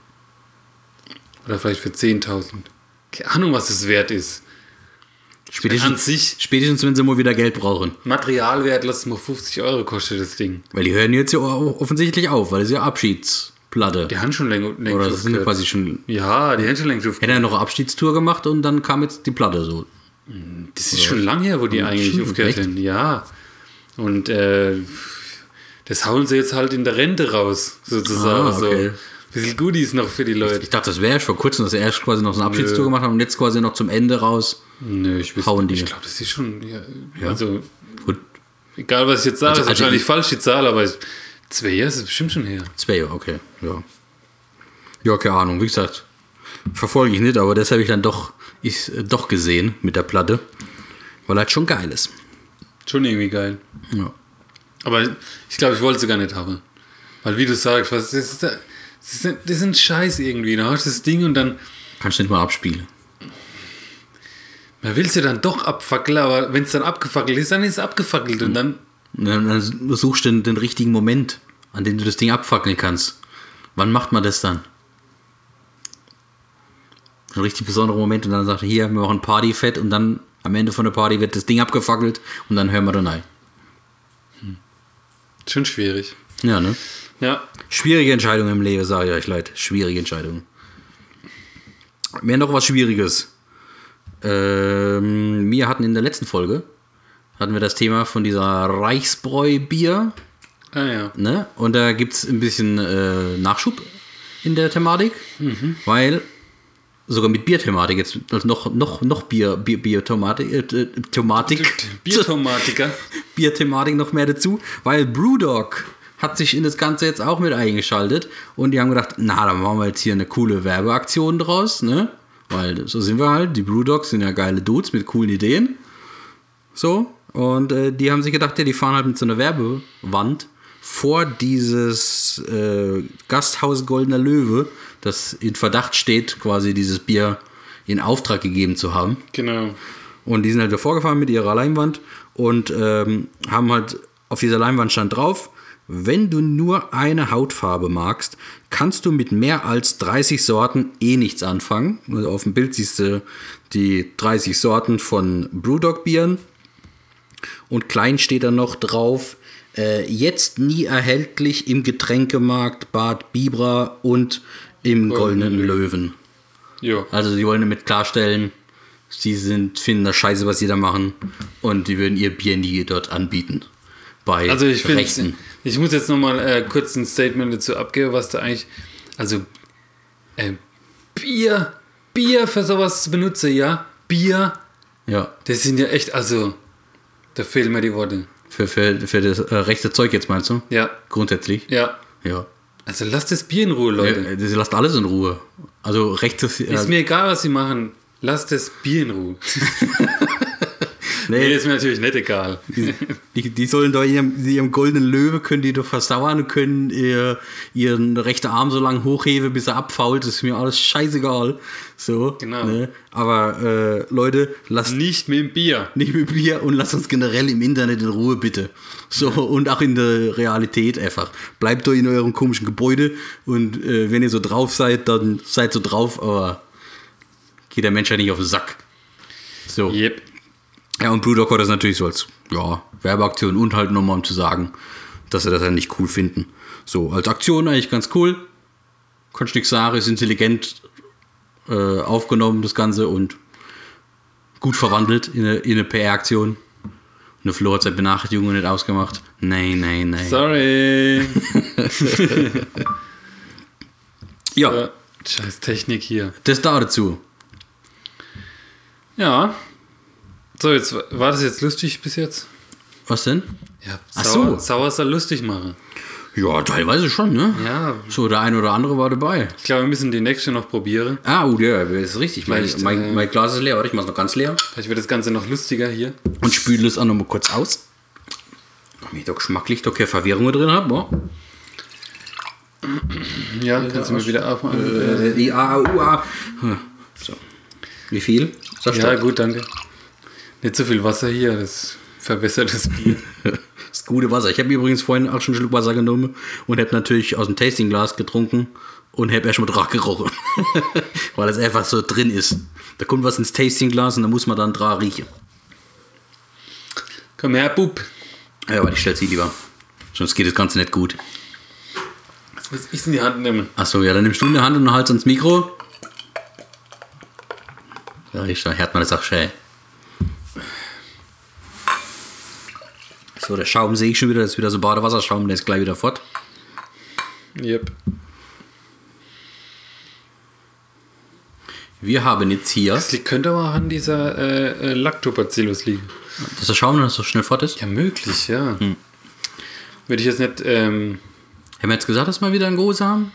Oder vielleicht für zehntausend. Keine Ahnung, was es wert ist. An Spätestens, sich, spätestens, wenn sie mal wieder Geld brauchen. Materialwert, lass es mal fünfzig Euro kostet das Ding. Weil die hören jetzt ja auch offensichtlich auf, weil das ist ja Abschiedsplatte. Die haben schon länger, länger Oder das sind ja aufgehört. quasi schon. Ja, die haben schon längst aufgehört. Hätte er noch eine Abschiedstour gemacht und dann kam jetzt die Platte so. Das ist schon lange her, wo die eigentlich Stimmt, aufgehört echt? haben. Ja. Und äh, das hauen sie jetzt halt in der Rente raus, sozusagen. Ah, okay. So. Ein bisschen Goodies noch für die Leute. Ich dachte, das wäre erst vor kurzem, dass sie erst quasi noch so eine Abschiedstour Nö. gemacht haben und jetzt quasi noch zum Ende raus. Nö, ich, Hauen die. ich glaube, das ist schon. Ja, Ja. Also, Gut, egal was ich jetzt sage, Also- ist also wahrscheinlich ich- falsch die Zahl, aber zwei Jahre ist es bestimmt schon her. zwei Jahre, okay. Ja. Ja, keine Ahnung, wie gesagt, verfolge ich nicht, aber das habe ich dann doch, ich, äh, doch gesehen mit der Platte, weil halt schon geil ist. Schon irgendwie geil. Ja. Aber ich glaube, ich wollte sie gar nicht haben. Weil wie du sagst, was, das, ist, das, ist, das ist ein Scheiß irgendwie. Da hast du das Ding und dann... Kannst du nicht mal abspielen. Man will sie dann doch abfackeln, aber wenn es dann abgefackelt ist, dann ist es abgefackelt und dann... Und dann, dann suchst du den, den richtigen Moment, an dem du das Ding abfackeln kannst. Wann macht man das dann? Ein richtig besonderer Moment und dann sagt er, hier, wir machen Partyfett und dann am Ende von der Party wird das Ding abgefackelt und dann hören wir da rein. Schon schwierig. Ja, ne? Ja. Schwierige Entscheidung im Leben, sage ich euch Leute. Schwierige Entscheidung. Mehr noch was Schwieriges. Ähm, wir hatten in der letzten Folge hatten wir das Thema von dieser Reichsbräu-Bier. Ah ja. Ne? Und da gibt es ein bisschen äh, Nachschub in der Thematik, mhm. weil sogar mit Bierthematik jetzt also noch, noch, noch Bier, Bier, Bierthematik, äh, Thematik, Bierthematiker. Bierthematik noch mehr dazu, weil Brewdog hat sich in das Ganze jetzt auch mit eingeschaltet und die haben gedacht, na, dann machen wir jetzt hier eine coole Werbeaktion draus, ne? Weil so sind wir halt, die Brewdogs sind ja geile Dudes mit coolen Ideen. So, und äh, die haben sich gedacht, ja, die fahren halt mit so einer Werbewand vor dieses äh, Gasthaus Goldener Löwe, das in Verdacht steht, quasi dieses Bier in Auftrag gegeben zu haben. Genau. Und die sind halt davor gefahren mit ihrer Leinwand und ähm, haben halt auf dieser Leinwand stand drauf, wenn du nur eine Hautfarbe magst, kannst du mit mehr als dreißig Sorten eh nichts anfangen. Also auf dem Bild siehst du die dreißig Sorten von Brewdog-Bieren. Und klein steht da noch drauf, äh, jetzt nie erhältlich im Getränkemarkt Bad Bibra und im Goldenen Löwen. Jo. Also die wollen damit klarstellen, sie sind, finden das scheiße, was sie da machen. Und die würden ihr Bier nie dort anbieten. Bei also ich finde, Rechten. Ich muss jetzt nochmal äh, kurz ein Statement dazu abgeben, was da eigentlich, also äh, Bier, Bier für sowas zu benutzen, ja, Bier, Ja. das sind ja echt, also, da fehlen mir die Worte. Für, für, für das äh, rechte Zeug jetzt meinst du? Ja. Grundsätzlich? Ja. Ja. Also lasst das Bier in Ruhe, Leute. Ja, sie lasst alles in Ruhe. Also rechtes... Äh, Ist mir egal, was sie machen, lasst das Bier in Ruhe. nee, Nee, ist mir natürlich nicht egal. die, die, die sollen doch ihrem, ihrem goldenen Löwe, können die doch versauern und können ihr, ihren rechten Arm so lange hochheben, bis er abfault. Das ist mir alles scheißegal. So, Genau. Ne? Aber äh, Leute, lasst Nicht mit dem Bier. nicht mit Bier und lasst uns generell im Internet in Ruhe, bitte. So, und auch in der Realität einfach. Bleibt doch in eurem komischen Gebäude und äh, wenn ihr so drauf seid, dann seid so drauf, aber geht der Mensch ja nicht auf den Sack. So. Yep. Ja, und Brewdog hat das natürlich so als ja, Werbeaktion und halt nochmal, um zu sagen, dass sie das ja nicht cool finden. So, als Aktion eigentlich ganz cool. Kannst nichts sagen, ist intelligent äh, aufgenommen, das Ganze, und gut verwandelt in eine, in eine P R-Aktion. Eine Flo hat seine Benachrichtigung nicht ausgemacht. Nein, nein, nein. Sorry. Ja, Ja, scheiß Technik hier. das da dazu. Ja. So, jetzt war das jetzt lustig bis jetzt? Was denn? Ja, Ach sauer, so. sauer soll lustig machen. Ja, teilweise schon, ne? Ja, So, der eine oder andere war dabei. ich glaube, wir müssen die nächste noch probieren. Ah, oh, ja, das ist richtig. Mein, Vielleicht, mein, äh, mein Glas ist leer, warte, ich mach's noch ganz leer. Vielleicht wird das Ganze noch lustiger hier. Und spüle es auch noch mal kurz aus. Damit ich da geschmacklich doch keine Verwirrung drin habe. Ja, kannst du mir wieder aufmachen? Äh, die A A U A. So. Wie viel? Sag Ja, stopp. gut, danke. Nicht so viel Wasser hier, das verbessert das Bier. Das gute Wasser. Ich habe übrigens vorhin auch schon einen Schluck Wasser genommen und habe natürlich aus dem Tastingglas getrunken und habe erst mal dran gerochen. Weil es einfach so drin ist. Da kommt was ins Tastingglas und da muss man dann dran riechen. Komm her, Bub. Ja, aber ich stelle sie lieber. Sonst geht das Ganze nicht gut. Das muss ich in die Hand nehmen. Achso, ja, dann nimmst du in der Hand und haltst ans Mikro. Ja, ich hört man das auch schön. So, der Schaum sehe ich schon wieder, das ist wieder so Badewasserschaum, der ist gleich wieder fort. Yep. Wir haben jetzt hier, Das liegt, könnte aber auch an dieser äh, äh, Lactobacillus liegen. dass der Schaum noch so schnell fort ist. Ja, möglich, ja. Würde ich jetzt nicht, ähm, Haben wir jetzt gesagt, dass wir wieder ein großes haben noch?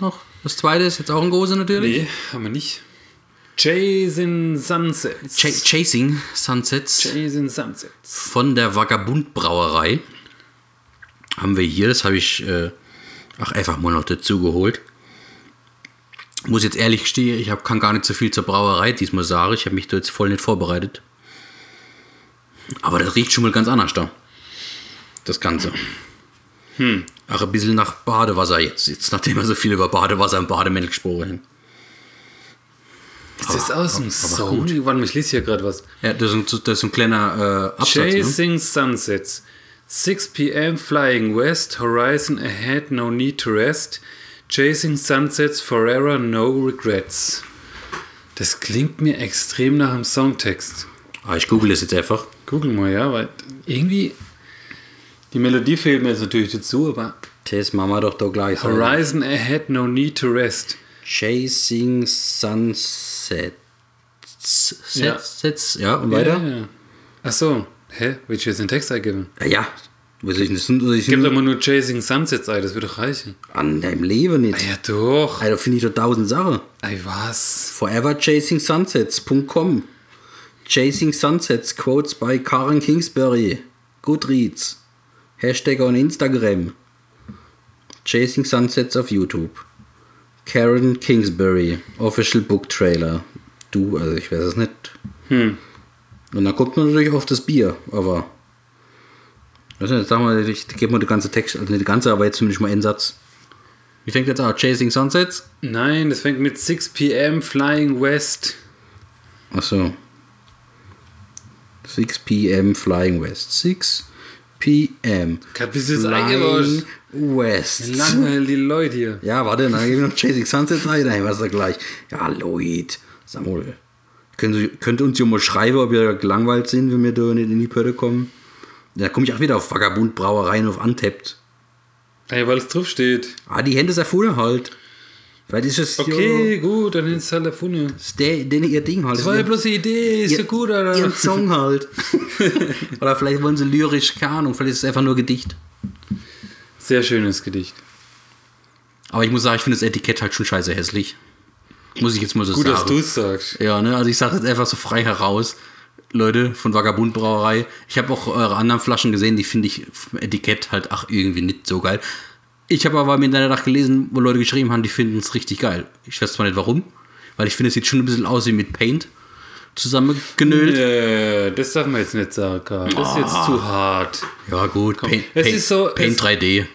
Das zweite ist jetzt auch ein großer natürlich. Nee, haben wir nicht. Chasing Sunsets. Ch- Chasing Sunsets. Chasing Sunsets. Von der Vagabund Brauerei. Haben wir hier, das habe ich äh, ach, einfach mal noch dazu geholt. Muss jetzt ehrlich gestehen, ich hab, kann gar nicht so viel zur Brauerei diesmal sagen. Ich habe mich da jetzt voll nicht vorbereitet. Aber das riecht schon mal ganz anders da. Das Ganze. Hm. Ach, ein bisschen nach Badewasser jetzt. Jetzt, nachdem wir so viel über Badewasser und Bademäntel gesprochen haben. Ist das Aber- aus dem aber Song? gut. Warte mal, ich lese hier gerade was. Ja, das ist ein, das ist ein kleiner äh, Absatz. Ne? Chasing Sunsets. six p.m. flying west, horizon ahead, no need to rest. Chasing Sunsets forever, no regrets. Das klingt mir extrem nach einem Songtext. Ah, ich google das jetzt einfach. Google mal, ja, weil irgendwie die Melodie fehlt mir jetzt natürlich dazu, aber Das machen wir doch da gleich. horizon ahead, no need to rest. Chasing Sunsets. Ja. Sets, ja, und weiter? Ja, ja. Ach so, hä? Willst du jetzt den Text eingeben? Ja, ja. Was soll ich denn das? Ich Gib doch mal nur Chasing Sunsets ein, das würde doch reichen. an deinem Leben nicht. Ah, ja, doch. Alter, finde ich doch tausend Sachen. Ey, was? forever chasing sunsets punkt com. Chasing Sunsets, Quotes by Karen Kingsbury. Goodreads. Hashtag on Instagram. Chasing Sunsets auf YouTube. Karen Kingsbury. Official Book Trailer. Du, also ich weiß es nicht. Hm. Und dann kommt man natürlich auf das Bier, aber. Also jetzt sagen wir, ich gebe mal die ganze Text, also nicht die ganze, aber jetzt zumindest mal einen Satz. Wie fängt jetzt an? Chasing Sunsets? Nein, das fängt mit six p.m. flying west. Achso. six p.m. Flying West. six p.m. Gerade bis jetzt eingebaut. West. Langweilig die Leute hier. Ja, warte, dann gebe ich noch Chasing Sunsets rein. Nein, was ist da gleich? Ja, Leute. Samuel. Könnt ihr, könnt ihr uns ja mal schreiben, ob ihr gelangweilt sind, wenn wir da nicht in die Pötte kommen? Da komme ich auch wieder auf Vagabund Brauereien auf Untapped. Ey, weil es drauf steht. Ah, die Hände ist erfunden halt. Vielleicht ist es Okay, gut, dann ist es halt erfunden. ist der, der ihr Ding halt. Das war ja bloß eine Idee, ist ja Ihr- gut, Alter. Ihren Song halt. Oder vielleicht wollen sie lyrisch, keine Ahnung, vielleicht ist es einfach nur Gedicht. Sehr schönes Gedicht. Aber ich muss sagen, ich finde das Etikett halt schon scheiße hässlich. Muss ich jetzt mal so Gut, sagen. dass du es sagst. Ja, ne, also ich sage jetzt einfach so frei heraus. Leute von Vagabund Brauerei. Ich habe auch eure anderen Flaschen gesehen, die finde ich vom Etikett halt ach irgendwie nicht so geil. Ich habe aber im Internet gelesen, wo Leute geschrieben haben, die finden es richtig geil. Ich weiß zwar nicht warum, weil ich finde, es sieht schon ein bisschen aus wie mit Paint zusammengenölt. Äh, das darf man jetzt nicht sagen, Karl. Das ist jetzt zu hart. Ja gut, Paint, Es Paint, ist so- Paint es- drei D.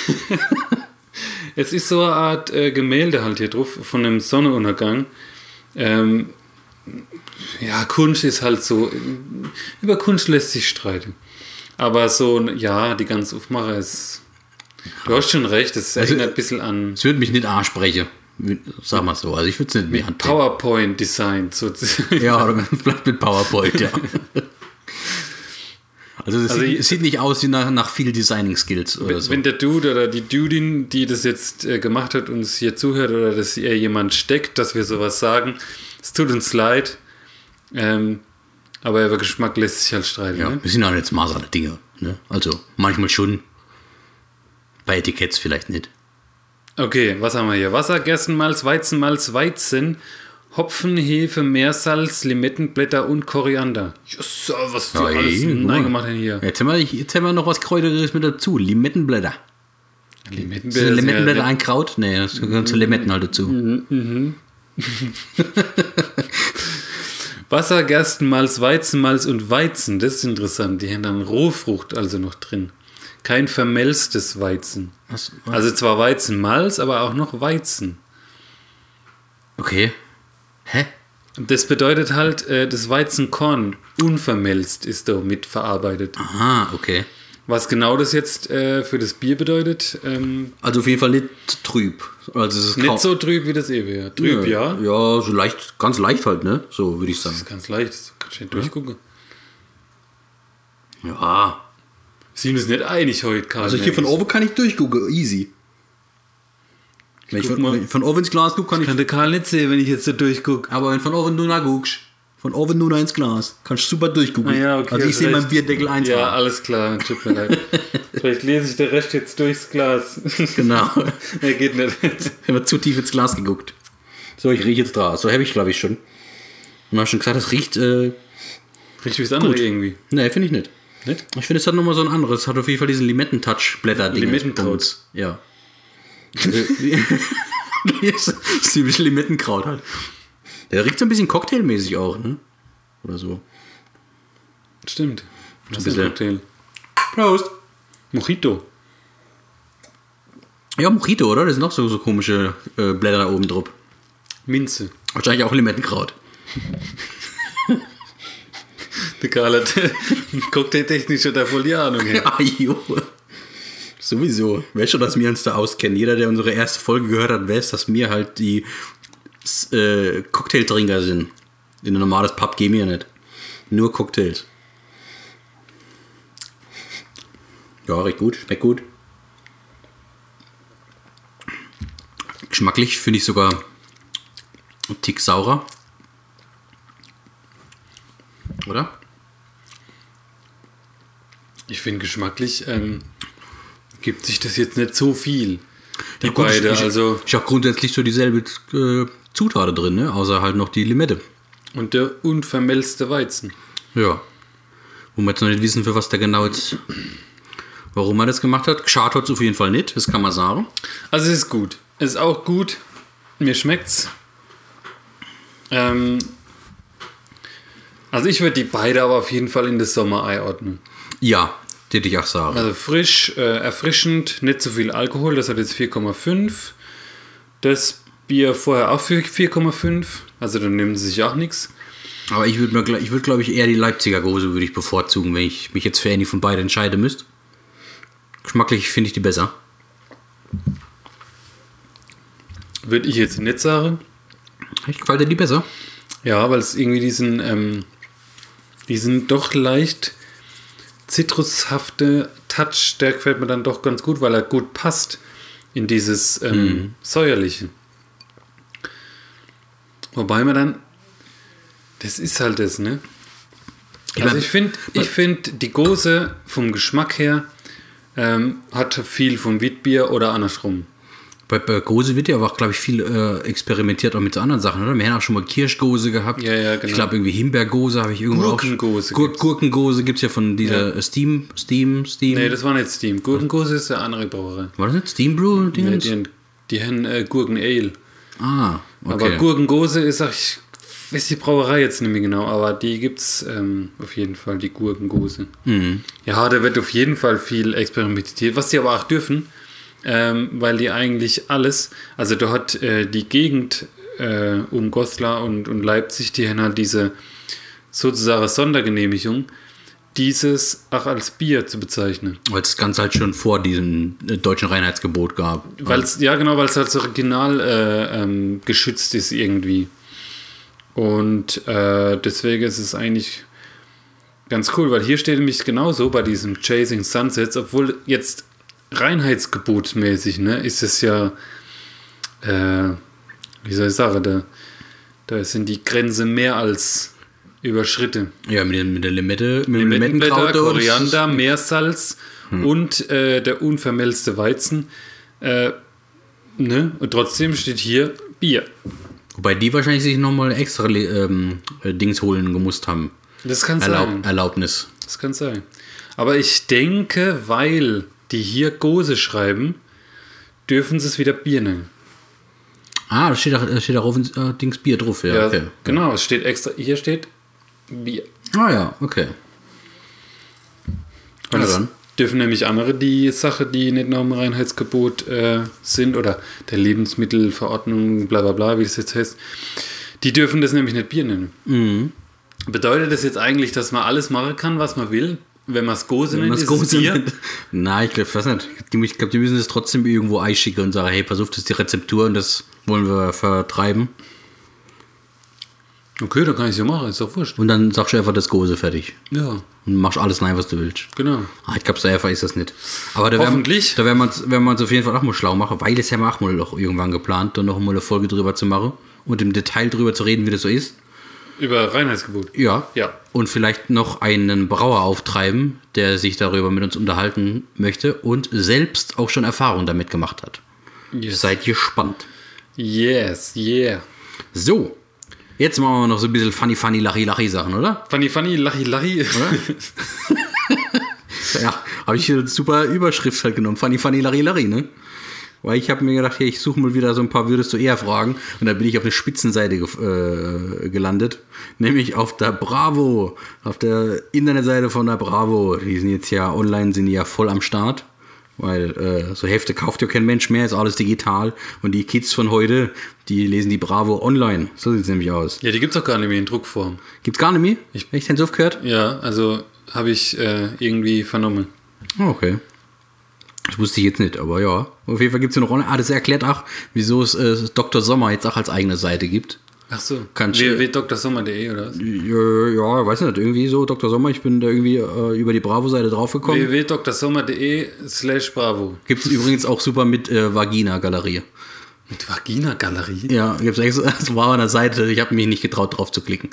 Es ist so eine Art äh, Gemälde halt hier drauf von einem Sonnenuntergang. Ähm, ja, Kunst ist halt so. Über Kunst lässt sich streiten. Aber so, ja, die ganze Aufmache ist. Du hast schon recht, das Also, erinnert ein bisschen an Es würde mich nicht ansprechen. Sag mal so. Also ich würde es nicht mehr antippen. PowerPoint-Design sozusagen. Ja, oder vielleicht mit PowerPoint, ja. Also es Also sieht, ich- es sieht nicht aus wie nach, nach viel Designing-Skills oder Wenn, so. wenn der Dude oder die Dudin, die das jetzt äh, gemacht hat, uns hier zuhört oder dass ihr jemand steckt, dass wir sowas sagen, es tut uns leid. Ähm, aber über Geschmack lässt sich halt streiten. Ja, Ne? wir sind auch jetzt Maß aller Dinge. Ne? Also manchmal schon. Bei Etiketts vielleicht nicht. Okay, was haben wir hier? Wasser, Gerstenmalz, Weizenmalz, Weizen, Hopfen, Hefe, Meersalz, Limettenblätter und Koriander. So, was die Ja, alles ey, guck mal. reingemacht haben hier. Jetzt haben, wir, jetzt haben wir noch was Kräuteriges mit dazu. Limettenblätter. Sind Limettenblätter. Limettenblätter sind ein Kraut? Nee, das gehören zu Limetten halt dazu. Wasser, Gerstenmalz, Weizenmalz und Weizen. Das ist interessant. Die haben dann Rohfrucht also noch drin. Kein vermelztes Weizen. Was, was? Also zwar Weizenmalz, aber auch noch Weizen. Okay. Hä? Das bedeutet halt, äh, das Weizenkorn unvermelzt ist da mitverarbeitet. Aha, okay. Was genau das jetzt äh, für das Bier bedeutet, ähm, Also auf jeden Fall nicht trüb. Also es ist kaum- nicht so trüb wie das Ewe. Trüb, ja. Ja, so leicht, ganz leicht halt, ne? So würde ich Das sagen. ist ganz leicht, das kannst du nicht durchgucken. Ja. Sind uns nicht einig heute, Karl. Also hier von oben kann ich durchgucken, easy. Wenn ich guck von, mal. wenn ich von oben ins Glas gucke, kann ich. Kann der Karl nicht sehen, wenn ich jetzt da durchgucke. Aber wenn von oben nur nach guckst, von oben nur nach ins Glas, kannst du super durchgucken. Ah ja, okay, also ich hast sehe recht. meinen Bierdeckel eins. Ja, alles klar, tut mir leid. Vielleicht lese ich den Rest jetzt durchs Glas. Genau. Er geht nicht. Ich habe zu tief ins Glas geguckt. So, ich rieche jetzt dran. So habe ich, glaube ich, schon. Und habe schon gesagt, das riecht. Äh, Riecht wie das andere gut. irgendwie. Nee, finde ich nicht. Nicht? Ich finde, es hat nochmal so ein anderes. Es hat auf jeden Fall diesen Limettentouch-Blätter-Ding. Limettenkraut. Ja. Das typische Limettenkraut halt. Der riecht so ein bisschen cocktailmäßig auch, ne? Oder so. Stimmt. Das ist bisschen. ein Cocktail. Prost! Mojito. Ja, Mojito, oder? Das sind noch so, so komische äh, Blätter da oben drauf. Minze. Wahrscheinlich auch Limettenkraut. Der Karl hat cocktailtechnisch da voll die Ahnung. Ja. Ja, jo. Sowieso. Weißt du, dass wir uns da auskennen? Jeder, der unsere erste Folge gehört hat, weiß, dass wir halt die äh, Cocktailtrinker sind. In ein normales Pub gehen wir nicht. Nur Cocktails. Ja, recht gut. Schmeckt gut. Geschmacklich finde ich sogar einen Tick saurer. Oder? Ich finde, geschmacklich ähm, gibt sich das jetzt nicht so viel. Die Ja, gut, beide, ich, also. Ich habe grundsätzlich so dieselbe äh, Zutat drin, ne? Außer halt noch die Limette. Und der unvermelzte Weizen. Ja. Wo wir jetzt noch nicht wissen, für was der genau jetzt, warum er das gemacht hat. Geschadet hat es auf jeden Fall nicht, das kann man sagen. Also es ist gut. Es ist auch gut. Mir schmeckt's. Ähm, also ich würde die beide aber auf jeden Fall in das Sommerei ordnen. Ja, das hätte ich auch sagen. Also frisch, äh, erfrischend, nicht so viel Alkohol. Das hat jetzt vier Komma fünf. Das Bier vorher auch für vier Komma fünf. Also dann nehmen sie sich auch nichts. Aber ich würde, ich würd, glaube ich, eher die Leipziger Gose würde ich bevorzugen, wenn ich mich jetzt für eine von beiden entscheiden müsste. Geschmacklich finde ich die besser. Würde ich jetzt nicht sagen. Ich gefällt dir die besser? Ja, weil es irgendwie diesen, ähm, diesen doch leicht zitrushafte Touch, der gefällt mir dann doch ganz gut, weil er gut passt in dieses ähm, Mhm. säuerliche. Wobei man dann, das ist halt das, ne? Ich Also mein- ich finde, ich find, die Gose vom Geschmack her ähm, hat viel vom Witbier oder andersrum. Bei, bei Gose wird ja aber auch, glaube ich, viel äh, experimentiert auch mit so anderen Sachen, oder? Wir haben auch schon mal Kirschgose gehabt. Ja, ja, genau. Ich glaube, irgendwie Himbeergose habe ich irgendwo Gurkengose auch. Gur gibt's. Gurkengose gibt es ja von dieser Ja. Steam, Steam, Steam. Nee, das war nicht Steam. Gurkengose ist eine andere Brauerei. War das nicht Steam Brew? Nee, Dingens? die, haben- die haben äh, Gurken-Ale. Ah, okay. Aber Gurkengose ist, ach, ich weiß die Brauerei jetzt nicht mehr genau, aber die gibt es ähm, auf jeden Fall, die Gurkengose. Mhm. Ja, da wird auf jeden Fall viel experimentiert, was die aber auch dürfen, ähm, weil die eigentlich alles, also da hat äh, die Gegend äh, um Goslar und, und Leipzig, die haben halt diese sozusagen Sondergenehmigung, dieses auch als Bier zu bezeichnen. Weil es ganz halt schon vor diesem äh, deutschen Reinheitsgebot gab. Weil's, ja, genau, weil es halt so original äh, ähm, geschützt ist irgendwie. Und äh, deswegen ist es eigentlich ganz cool, weil hier steht nämlich genauso bei diesem Chasing Sunsets, obwohl jetzt reinheitsgebotmäßig, ne, ist es ja, äh, wie soll ich sagen, da, da sind die Grenzen mehr als überschritten. Ja, mit, den, mit der Limette, mit dem Limettenblätter, Limettenkraut. da, das Koriander, Meersalz und äh, der unvermelzte Weizen. Äh, ne? Und trotzdem steht hier Bier. ist- Wobei die wahrscheinlich sich nochmal extra ähm, äh, Dings holen gemusst haben. Das kann Erlaub, sein. Erlaubnis. Das kann sein. Aber ich denke, weil die hier Gose schreiben, dürfen sie es wieder Bier nennen. Ah, da steht, da da steht darauf äh, Dings Bier drauf. Ja, Ja, okay. genau. Es steht extra, hier steht Bier. Ah ja, okay. Und Ja, es dann. dürfen nämlich andere die Sache, die nicht nach dem Reinheitsgebot äh, sind oder der Lebensmittelverordnung, bla bla bla, wie das jetzt heißt, die dürfen das nämlich nicht Bier nennen. Mhm. Bedeutet das jetzt eigentlich, dass man alles machen kann, was man will? Wenn man es Gose nennt, Was ist es Gose Bier? nennt. Nein, ich glaube das nicht. Die, ich glaube, die müssen das trotzdem irgendwo einschicken und sagen, hey, pass auf, das ist die Rezeptur und das wollen wir vertreiben. Okay, dann kann ich es ja machen, ist doch wurscht. Und dann sagst du einfach das Gose fertig. Ja, Und machst alles rein, was du willst. genau. Ah, ich glaube, so einfach ist das nicht. Aber da werden, Hoffentlich. da werden wir uns, werden wir uns auf jeden Fall auch mal schlau machen, weil es ja auch mal noch irgendwann geplant, dann noch mal eine Folge drüber zu machen und im Detail drüber zu reden, wie das so ist. Über Reinheitsgebot. Ja. Ja. Und vielleicht noch einen Brauer auftreiben, der sich darüber mit uns unterhalten möchte und selbst auch schon Erfahrung damit gemacht hat. Yes. Seid gespannt. Yes, yeah. So, jetzt machen wir noch so ein bisschen funny, funny, lachi, lachi Sachen, oder? Funny, funny, lachi, lachi. Ja, habe ich hier eine super Überschrift halt genommen. Funny, funny, lachi, lachi, ne? Weil ich habe mir gedacht, hey, ich suche mal wieder so ein paar Würdest du eher Fragen. Und da bin ich auf eine Spitzenseite ge- äh, gelandet. Nämlich auf der Bravo. Auf der Internetseite von der Bravo. Die sind jetzt ja online, sind die ja voll am Start. Weil äh, so Hefte kauft ja kein Mensch mehr, ist alles digital. Und die Kids von heute, die lesen die Bravo online. So sieht es nämlich aus. Ja, die gibt's doch gar nicht mehr in Druckform. Gibt's gar nicht mehr? Ich, Echt, hast du gehört? Ja, also habe ich äh, irgendwie vernommen. Oh, okay. Das wusste ich jetzt nicht, aber ja. Auf jeden Fall gibt es ja noch online. Ah, das erklärt auch, wieso es äh, Doktor Sommer jetzt auch als eigene Seite gibt. Ach so. Kannst w w w du- punkt doktor sommer punkt de oder was? Ja, ja, weiß nicht, irgendwie so, Doktor Sommer, ich bin da irgendwie äh, über die Bravo-Seite draufgekommen. w w w punkt doktor sommer punkt de slash bravo. Gibt es übrigens auch super mit äh, Vagina-Galerie. Mit Vagina-Galerie? Ja, gibt es extra, es war an der Seite, ich habe mich nicht getraut drauf zu klicken.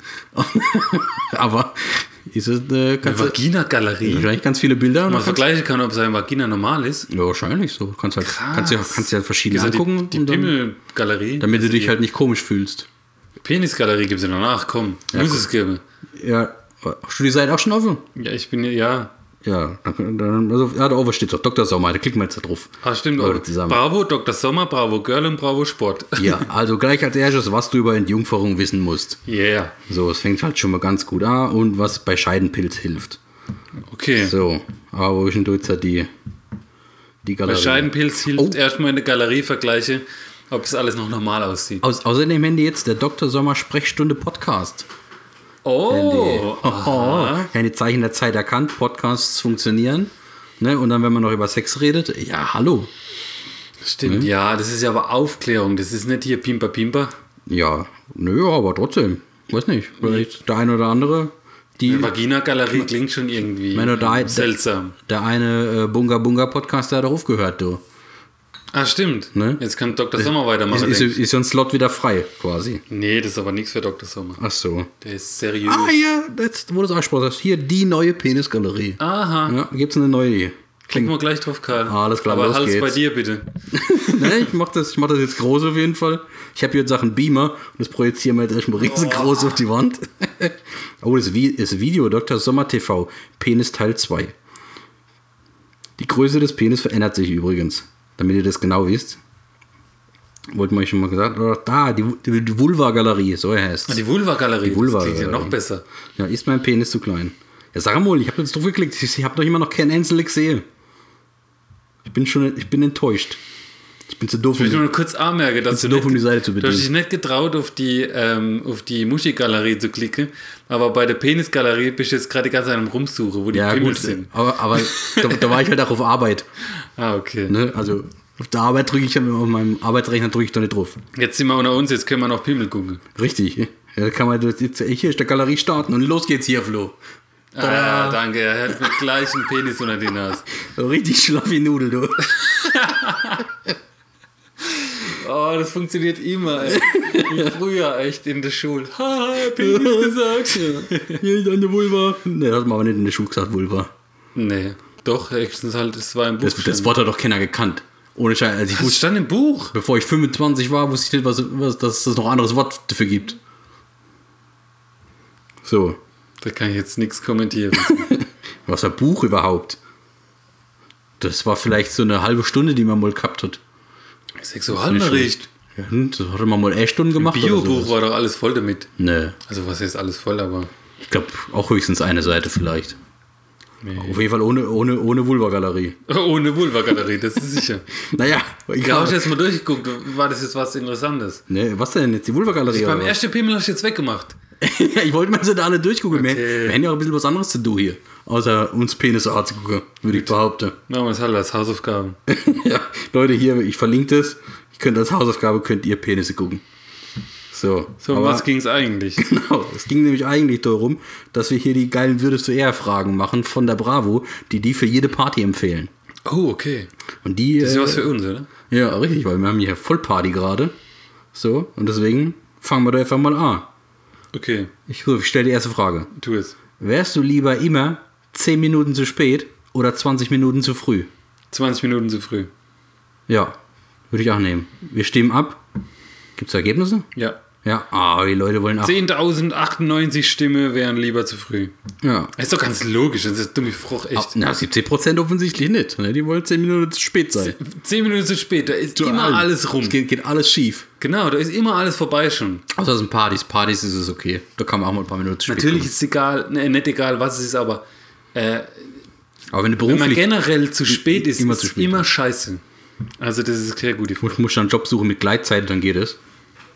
Aber ist es, äh, Eine kannst du, Vagina-Galerie? wahrscheinlich ganz viele Bilder. Man und dann vergleichen kann, ob seine Vagina normal ist. kannst, ja, wahrscheinlich so. Kannst halt, Krass. kannst ja, kannst ja verschiedene Also angucken. die, die und dann, Pimmel-Galerie. damit du also dich die halt nicht komisch fühlst. Penis-Galerie gibt es ja noch nach, komm. Muss es geben. Ja, hast du die Seite auch schon offen? Ja, ich bin ja. Ja, dann, dann also, ja, da oben steht doch Doktor Sommer, da klicken wir jetzt da drauf. Ah, stimmt. Leute Auch. zusammen. Bravo, Doktor Sommer, Bravo Girl und Bravo Sport. Ja, also gleich als erstes, was du über Entjungferung wissen musst. Yeah. So, es fängt halt schon mal ganz gut an und was bei Scheidenpilz hilft. Okay. So, aber wo ist denn jetzt halt die, die Bei Galerie? Scheidenpilz hilft Oh. erstmal in der Galerie vergleiche, ob es alles noch normal aussieht. Aus, außerdem haben die jetzt der Doktor Sommer Sprechstunde Podcast. Oh. Oh, ja, die Zeichen der Zeit erkannt, Podcasts funktionieren. Ne? Und dann, wenn man noch über Sex redet, ja, hallo. Stimmt, ja, das ist ja aber Aufklärung. Das ist nicht hier Pimper Pimper. Ja, nö, aber trotzdem. Weiß nicht, vielleicht der eine oder andere. Die, Vagina-Galerie klingt schon irgendwie meine, da, seltsam. Der, der eine äh, Bunga Bunga Podcast, der hat darauf gehört, du. Ah, stimmt. Ne? Jetzt kann Doktor Sommer weitermachen. Ist, denk ist, ich. ist so ein Slot wieder frei, quasi. Nee, das ist aber nichts für Doktor Sommer. Ach so. Der ist seriös. Ah ja, jetzt, wo du es angesprochen hast, hier die neue Penisgalerie. Aha. Ja, gibt's eine neue. Klicken wir gleich drauf, Karl. Alles klar, aber los Hals geht's. bei dir, bitte. Ne, ich mach das, ich mach das jetzt groß auf jeden Fall. Ich habe hier jetzt Sachen Beamer und das projizieren wir jetzt erstmal riesengroß auf die Wand. Oh, das, Vi- das Video Doktor Sommer T V, Penis Teil zwei. Die Größe des Penis verändert sich übrigens, damit ihr das genau wisst. Wollten wir euch schon mal gesagt, oder da, die, die, die Vulva-Galerie, so heißt es. Die Vulva-Galerie. Die Vulva- Das klingt ja noch besser. Ja, ist mein Penis zu klein. Ja, sag mal, ich habe jetzt drauf geklickt, ich habe doch immer noch keinen einzelnen gesehen. Ich bin schon, ich bin enttäuscht. Ich bin zu doof. Ich will um- nur kurz anmerken, dass zu du, doof, nicht, um die Seite zu du hast bedienen. dich nicht getraut, auf die, ähm, auf die Muschi-Galerie zu klicken, aber bei der Penis-Galerie bist du jetzt gerade die ganze Zeit am Rumsuchen, wo die Ja, Pimmel gut, sind. aber, aber da, da war ich halt auch auf Arbeit. Ah, okay. Ne? Also auf der Arbeit drücke ich, auf meinem Arbeitsrechner drücke ich doch nicht drauf. Jetzt sind wir unter uns, jetzt können wir noch Pimmel gucken. Richtig. Ja, da kann man jetzt, hier ist der Galerie starten und los geht's hier, Flo. Ah, danke, er hat mit gleichem Penis unter die Nase. So richtig schlaffi Nudel, du. Oh, das funktioniert immer, ey. Wie früher echt in der Schule. Ha, Penis gesagt. Hier ist eine Vulva. Ne, das hat man aber nicht in der Schule gesagt, Vulva. Nee, doch, höchstens halt, es war im Buch. Das, das Wort hat doch keiner gekannt. Ohne Scheiß. Also ich das wusste, stand im Buch. bevor ich fünfundzwanzig war, wusste ich nicht, was, was, dass es noch ein anderes Wort dafür gibt. So. Da kann ich jetzt nichts kommentieren. Was für ein Buch überhaupt? Das war vielleicht so eine halbe Stunde, die man mal gehabt hat. Sexualunterricht. Ja, hm, das hatte man mal eine Stunde gemacht. oder Biobuch sowas. war doch alles voll damit. Nee, Also was ist alles voll, aber... ich glaube auch höchstens eine Seite vielleicht. Auf jeden Fall ohne, ohne, ohne Vulva-Galerie. Ohne Vulva-Galerie, das ist sicher. Naja, Ja, egal. habe ich jetzt mal durchgeguckt, war das jetzt was Interessantes? Nee, was denn jetzt? Die Vulva-Galerie? Beim oder was? ersten Pimmel hast du jetzt weggemacht. Ich wollte mir das da alle durchgucken. Okay. Wir, wir haben ja auch ein bisschen was anderes zu tun hier. Außer uns Penisse anzugucken, würde ich behaupten. Machen wir das halt als Hausaufgaben. Ja, Leute, hier, ich verlinke das. Ihr könnt als Hausaufgabe, könnt ihr Penisse gucken. So, So, um aber- was ging es eigentlich? Genau, es ging nämlich eigentlich darum, dass wir hier die geilen Würdest du eher Fragen machen von der Bravo, die die für jede Party empfehlen. Oh, okay. Und die, Das ist ja äh, was für uns, oder? ja, richtig, weil wir haben hier Vollparty gerade. So, und deswegen fangen wir da einfach mal an. Okay, Ich, ich stelle die erste Frage. tu es. Wärst du lieber immer zehn Minuten zu spät oder zwanzig Minuten zu früh? zwanzig Minuten zu früh. Ja, würde ich auch nehmen. Wir stimmen ab. Gibt es Ergebnisse? Ja. Ja, ah, die Leute wollen auch. zehntausendachtzundneunzig Stimmen wären lieber zu früh. Ja. Das ist doch ganz logisch, das ist eine dumme Frucht, echt. Ah, na, siebzig Prozent offensichtlich nicht. Ne? Die wollen zehn Minuten zu spät sein. Zehn Minuten zu spät, da ist immer Allen. alles rum. Es geht, geht alles schief. Genau, da ist immer alles vorbei schon. Außer es sind Partys. Partys ist es okay. Da kann man auch mal ein paar Minuten zu spät Natürlich kommen. ist es egal, ne, nicht egal, was es ist, aber äh, Aber wenn du wenn man beruflich generell zu spät ist, immer ist zu spät. immer scheiße. Also das ist eine sehr gute Frage. musst, musst du einen Job suchen mit Gleitzeit, dann geht es.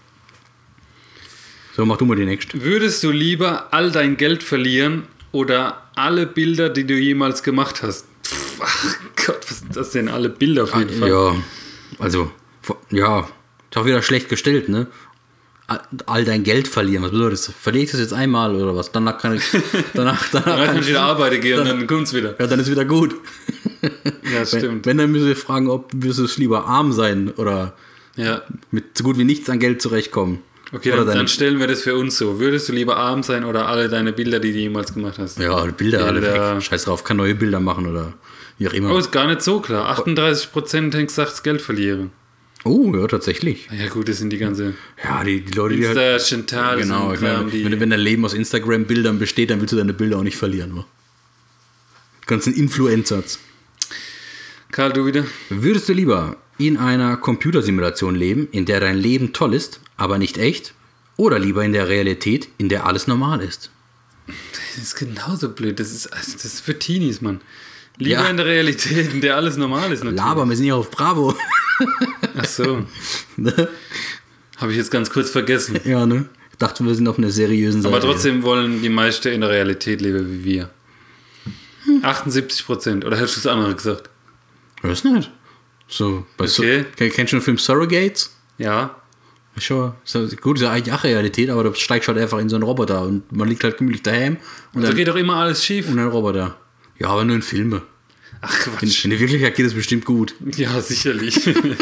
So, mach du mal die nächste. Würdest du lieber all dein Geld verlieren oder alle Bilder, die du jemals gemacht hast? Pff, ach Gott, was ist das denn? Alle Bilder auf jeden Fall. Ja, also, ja, ist auch wieder schlecht gestellt, ne? All- All dein Geld verlieren, was bedeutet das? Verliere ich das jetzt einmal oder was? Danach kann ich, danach, danach Dann kann kann ich, ich wieder arbeiten gehen und dann kommt's wieder. ja, dann ist wieder gut. Ja, Wenn, stimmt. wenn, dann müssen wir fragen, ob wirst du es lieber arm sein oder Ja. mit so gut wie nichts an Geld zurechtkommen. Okay, oder dann, deine- dann stellen wir das für uns so. Würdest du lieber arm sein oder alle deine Bilder, die du jemals gemacht hast? Ja, Bilder, Ja, alle da- weg. Scheiß drauf, kann neue Bilder machen oder wie auch immer. Oh, ist gar nicht so klar. achtunddreißig Prozent haben gesagt, das Geld verlieren. Oh, ja, tatsächlich. Ja gut, das sind die ganze Ja, die, die Leute, die halt, Insta, Chantal, genau, ich meine, die, wenn, wenn dein Leben aus Instagram-Bildern besteht, dann willst du deine Bilder auch nicht verlieren. Wa? Die ganzen Influencers. Karl, du wieder? Würdest du lieber in einer Computersimulation leben, in der dein Leben toll ist, aber nicht echt? Oder lieber in der Realität, in der alles normal ist? Das ist genauso blöd. Das ist, also das ist für Teenies, Mann. Lieber Ja. in der Realität, in der alles normal ist. Natürlich. Laber, wir sind ja auf Bravo. Ach so. Habe ich jetzt ganz kurz vergessen. Ja, ne? Ich dachte, wir sind auf einer seriösen Seite. Aber trotzdem wollen die meisten in der Realität leben wie wir. achtundsiebzig Prozent. Oder hättest du das andere gesagt? Weiß nicht. So, bei Okay. so, kennst du den Film Surrogates? Ja. Schon. So, gut, ist ja eigentlich auch Realität, aber du steigst halt einfach in so einen Roboter und man liegt halt gemütlich daheim und Da dann, geht doch immer alles schief. und ein Roboter. Ja, aber nur in Filme. Ach In, Quatsch. in der Wirklichkeit geht es bestimmt gut. Ja, sicherlich.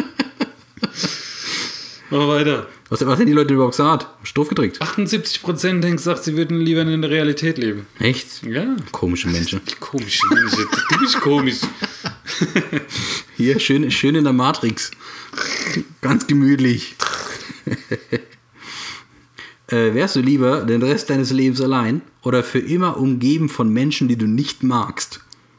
Mal weiter. Was, was haben die Leute überhaupt gesagt? Stoff gedrückt. achtundsiebzig Prozent haben gesagt, sie würden lieber in der Realität leben. Echt? Ja. Komische Menschen. Komisch, Mensch. Du bist komisch. Hier, schön, schön in der Matrix. Ganz gemütlich. äh, wärst du lieber den Rest deines Lebens allein oder für immer umgeben von Menschen, die du nicht magst?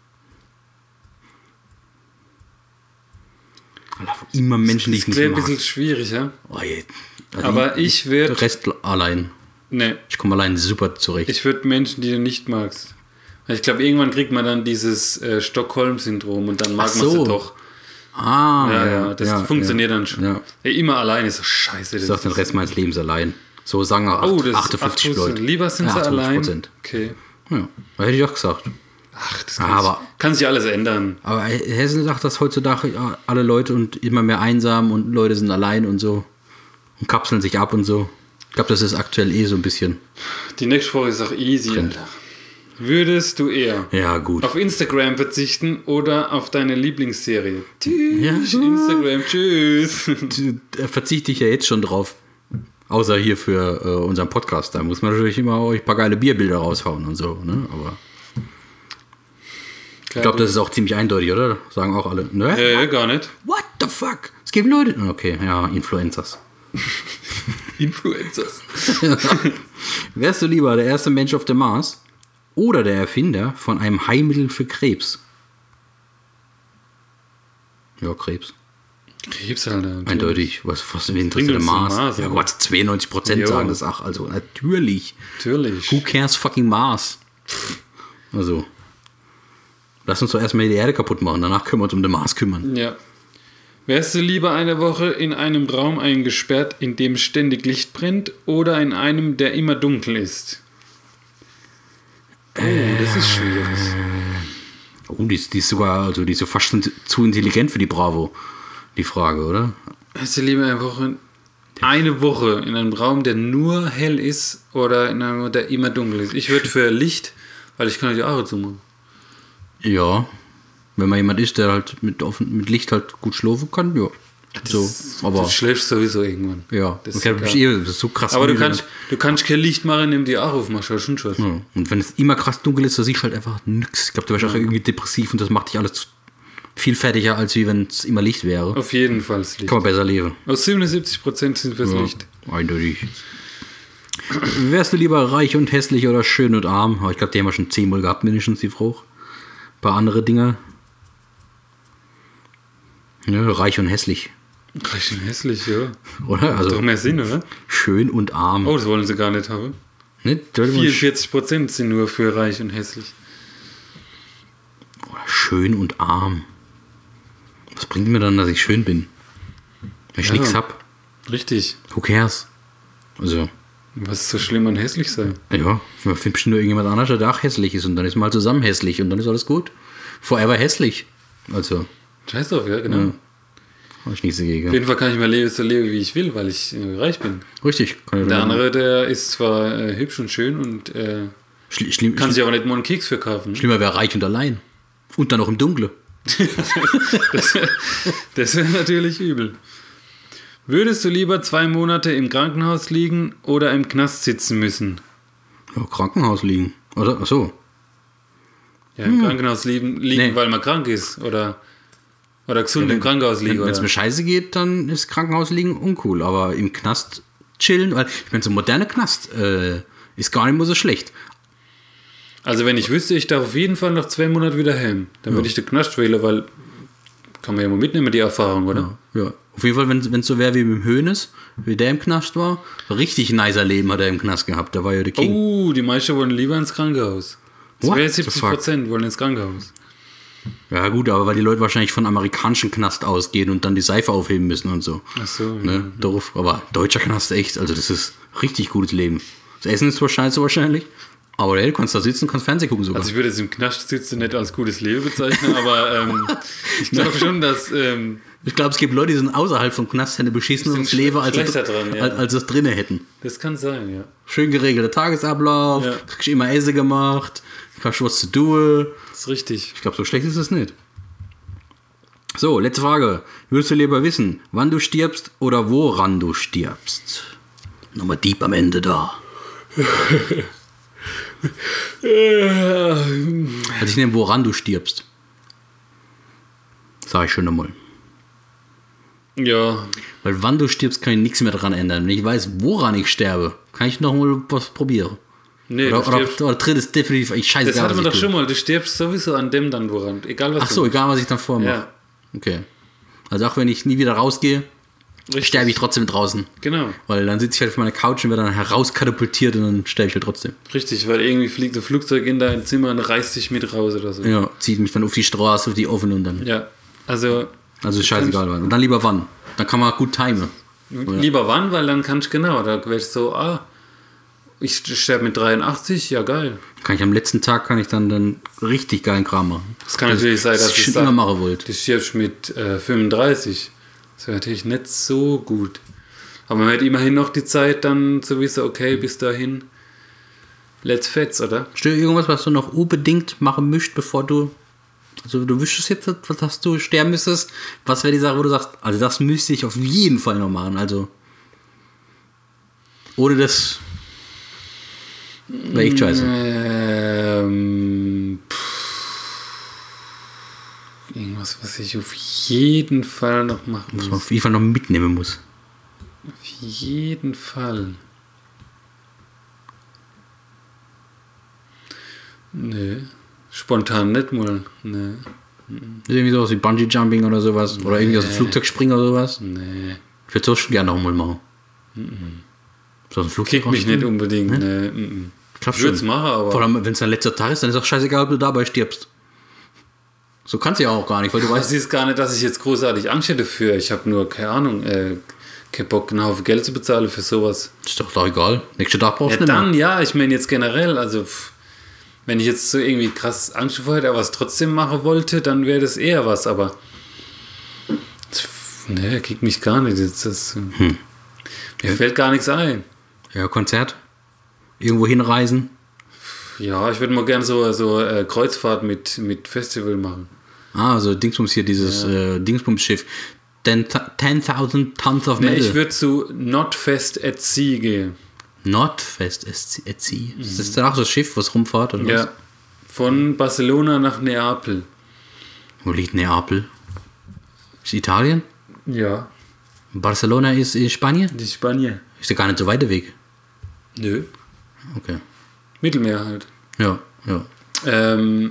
Immer Menschen, die ich Das nicht wäre ein mag. bisschen schwierig, ja? Oh, je. Also Aber ich würde. Der Rest allein. Ne, Ich komme allein super zurecht. ich würde Menschen, die du nicht magst. Weil ich glaube, irgendwann kriegt man dann dieses äh, Stockholm-Syndrom und dann mag Ach man so. sie doch. ah, Ja, ja, das ja, funktioniert ja. dann schon. Ja. Ey, immer alleine ist so scheiße. Ich sag den Rest meines Lebens allein. So sagen auch Oh, das achtundfünfzig ist Leute. Lieber sind Ja, sie achtundfünfzig allein. Prozent. Okay. Ja, das hätte ich auch gesagt. Ach, das kann, Aber- sich, kann sich alles ändern. Aber Hessen sagt, dass heutzutage ja, alle Leute und immer mehr einsam und Leute sind allein und so und kapseln sich ab und so. Ich glaube, das ist aktuell eh so ein bisschen. Die nächste Frage ist auch easy, Trend. Alter. Würdest du eher Ja, gut. auf Instagram verzichten oder auf deine Lieblingsserie? Tschüss, Ja. Instagram, tschüss. Da verzichte ich ja jetzt schon drauf. Außer hier für äh, unseren Podcast. Da muss man natürlich immer auch ein paar geile Bierbilder raushauen und so. Ne? Aber ich glaube, das ist auch ziemlich eindeutig, oder? Sagen auch alle. Ne? Ja, ja, gar nicht. What the fuck? Es gibt Leute. Okay, ja, Influencers. Influencers. Wärst du lieber der erste Mensch auf dem Mars oder der Erfinder von einem Heilmittel für Krebs? Ja, Krebs. Krebs, Alter. Eindeutig. Was, was interessiert bringt der uns Mars? der Mars, Ja, aber- Gott, zweiundneunzig Prozent Jo. sagen das auch. Also, natürlich. Natürlich. Who cares fucking Mars? Also, lass uns doch erstmal die Erde kaputt machen. Danach können wir uns um den Mars kümmern. Ja. Wärst du lieber eine Woche in einem Raum eingesperrt, in dem ständig Licht brennt, oder in einem, der immer dunkel ist? Oh, das ist schwierig. Oh, die ist, die ist sogar, also die ist so fast zu intelligent für die Bravo. Die Frage, oder? Wärst du lieber eine Woche, eine Woche in einem Raum, der nur hell ist, oder in einem, der immer dunkel ist? Ich würde für Licht, weil ich kann die Augen zumachen. Ja. Wenn man jemand ist, der halt mit, offen, mit Licht halt gut schlafen kann, ja. So, aber Du schläfst sowieso irgendwann. ja, das okay, ist das, egal. ist eh, das ist so krass. Aber du müde. kannst, du kannst kein Licht machen, nimm die auch auf, mach schon schon was. Ja. Und wenn es immer krass dunkel ist, dann siehst du halt einfach nix. Ich glaube, du wärst auch irgendwie depressiv und das macht dich alles viel fertiger, als wie wenn es immer Licht wäre. Auf jeden Fall das Licht. Kann man besser leben. Aus siebenundsiebzig Prozent sind fürs Ja, Licht. eindeutig. Wärst du lieber reich und hässlich oder schön und arm? Aber ich glaube, die haben wir schon zehnmal gehabt, mindestens die Frau. Ein paar andere Dinge. Ja, reich und hässlich. Reich und hässlich, ja. Oder? Macht Also doch mehr Sinn, oder? schön und arm. Oh, das wollen sie gar nicht haben. Ne? Sollte man sch- vierundvierzig Prozent sind nur für reich und hässlich. Oder schön und arm. Was bringt mir dann, dass ich schön bin? Wenn ich Ja. nichts hab. Richtig. Who cares? Also, Was ist so schlimm an hässlich sein? ja, man findet bestimmt nur irgendjemand anders, der auch hässlich ist und dann ist man halt zusammen hässlich und dann ist alles gut. Forever hässlich. Also, Scheiß drauf, ja, genau. Ja. habe ich nichts Auf dagegen. jeden Fall kann ich mein Leben so leben, wie ich will, weil ich äh, reich bin. Richtig. Kann ich Der sagen. andere, der ist zwar äh, hübsch und schön und äh, Schli schlimm, kann schlimm, sich aber nicht mal einen Keks für kaufen. Ne? schlimmer wäre reich und allein. Und dann noch im Dunkle. Das, das wäre natürlich übel. Würdest du lieber zwei Monate im Krankenhaus liegen oder im Knast sitzen müssen? Ja, Krankenhaus liegen. Oder? Achso. Ja, im Krankenhaus liegen, liegen Nee. weil man krank ist oder, oder gesund im Krankenhaus liegen. Wenn es Oder? mir scheiße geht, dann ist Krankenhaus liegen uncool. Aber im Knast chillen, weil ich meine, so ein moderner Knast äh, ist gar nicht mehr so schlecht. Also wenn ich wüsste, ich darf auf jeden Fall nach zwei Monaten wieder heim, dann würde ich den Knast wählen, weil kann man ja mal mitnehmen, die Erfahrung, oder? Ja. Auf jeden Fall, wenn es so wäre wie mit dem Hönes, wie der im Knast war, richtig nicer Leben hat er im Knast gehabt. Da war ja der King. Oh, die meisten wollen lieber ins Krankenhaus. What the zweiundsiebzig Prozent wollen ins Krankenhaus. Ja gut, aber weil die Leute wahrscheinlich von amerikanischen Knast ausgehen und dann die Seife aufheben müssen und so. Ach so. Ne? Doof. Aber deutscher Knast echt, also das ist richtig gutes Leben. Das Essen ist wahrscheinlich so wahrscheinlich, aber hey, du kannst da sitzen, kannst Fernsehen gucken sogar. Also ich würde jetzt im Knast sitzen nicht als gutes Leben bezeichnen, aber ähm, ich glaube schon, dass ähm, ich glaube, es gibt Leute, die sind außerhalb vom Knast, hätten beschisseneres Sind Leben, als, schlechter sie- dran, ja. als, als das drinnen hätten. das kann sein, ja. Schön geregelter Tagesablauf, Ja. kriegst immer Essen gemacht, kannst was zu tun. Das ist richtig. Ich glaube, so schlecht ist es nicht. So, letzte Frage. Würdest du lieber wissen, wann du stirbst oder woran du stirbst? Nochmal deep am Ende da. Also ich nehme, woran du stirbst. Sag ich schon einmal. Ja, Weil wann du stirbst, kann ich nichts mehr daran ändern. Wenn ich weiß, woran ich sterbe, kann ich noch mal was probieren. nee, Oder, du oder, stirbst. oder dritt ist definitiv eigentlich scheißegal. Das hatte was man ich doch tue. schon mal. Du stirbst sowieso an dem dann, woran. Egal was Ach so, du egal was ich dann vormache. Ja. Okay. Also auch wenn ich nie wieder rausgehe, Richtig. sterbe ich trotzdem draußen. Genau, Weil dann sitze ich halt auf meiner Couch und werde dann herauskatapultiert und dann sterbe ich halt trotzdem. richtig, weil irgendwie fliegt ein Flugzeug in dein Zimmer und reißt dich mit raus oder so. Ja, zieht mich dann auf die Straße, auf die Offen und dann. Ja, also Also ist scheißegal wann. Und dann lieber wann. Dann kann man gut timen. lieber wann, weil dann kannst du genau, da wärst du so, ah, ich sterbe mit dreiundachtzig, ja geil. Kann ich am letzten Tag kann ich dann, dann richtig geilen Kram machen. Das kann natürlich sein, das dass ich ich schon sag, immer machen wollte. du stirbst mit äh, fünfunddreißig. Das wäre natürlich nicht so gut. Aber man hat immerhin noch die Zeit dann sowieso, okay, bis dahin, let's fetz, oder? Steht irgendwas, was du noch unbedingt machen müsst, bevor du. Also du wüsstest jetzt, was hast du sterben müsstest. Was wäre die Sache, wo du sagst, also das müsste ich auf jeden Fall noch machen. Also ohne das wäre echt scheiße. Ähm, pff, irgendwas, was ich auf jeden Fall noch machen Was muss. man auf jeden Fall noch mitnehmen muss. Auf jeden Fall. Nee. Spontan nicht mal. Nee. Irgendwie sowas wie Bungee Jumping oder sowas. Oder irgendwie aus dem Flugzeug springen oder sowas. Nee. Ich würde es auch schon gerne noch mal machen. So aus dem Flugzeug Kickt mich rausspringen? nicht unbedingt. Nee. Mm, Ich glaub Ich würde es schon. machen, aber. Vor allem, wenn es dein letzter Tag ist, dann ist auch scheißegal, ob du dabei stirbst. So kannst du ja auch gar nicht, weil du Ich weißt, weiß gar nicht, dass ich jetzt großartig Angst hätte für. Ich habe nur, keine Ahnung, äh, keinen Bock, einen Haufen Geld zu bezahlen für sowas. ist doch, doch egal. Nächsten Tag brauchst Ja, du nicht mehr. dann, ja, ich meine jetzt generell, also pff, wenn ich jetzt so irgendwie krass Angst vor hätte, aber es trotzdem machen wollte, dann wäre das eher was, aber pff, nee, kriegt mich gar nicht. Jetzt, das, Hm. Mir fällt gar nichts ein. Ja, Konzert. Irgendwo hinreisen. Ja, ich würde mal gerne so, so äh, Kreuzfahrt mit, mit Festival machen. Ah, so Dingsbums hier, dieses äh, Dingsbums-Schiff. zehntausend Tons of Nee, Metal. ich würde zu Notfest at Sea gehen. Nordfest at Sea. Ist das dann auch das Schiff, was rumfährt? Oder Ja. Von Barcelona nach Neapel. was? Wo liegt Neapel? Ist Italien? Ja. Barcelona ist in Spanien? Die Spanier. Ist ja gar nicht so weit der Weg. Nö. Okay. Mittelmeer halt. Ja, ja. Ähm,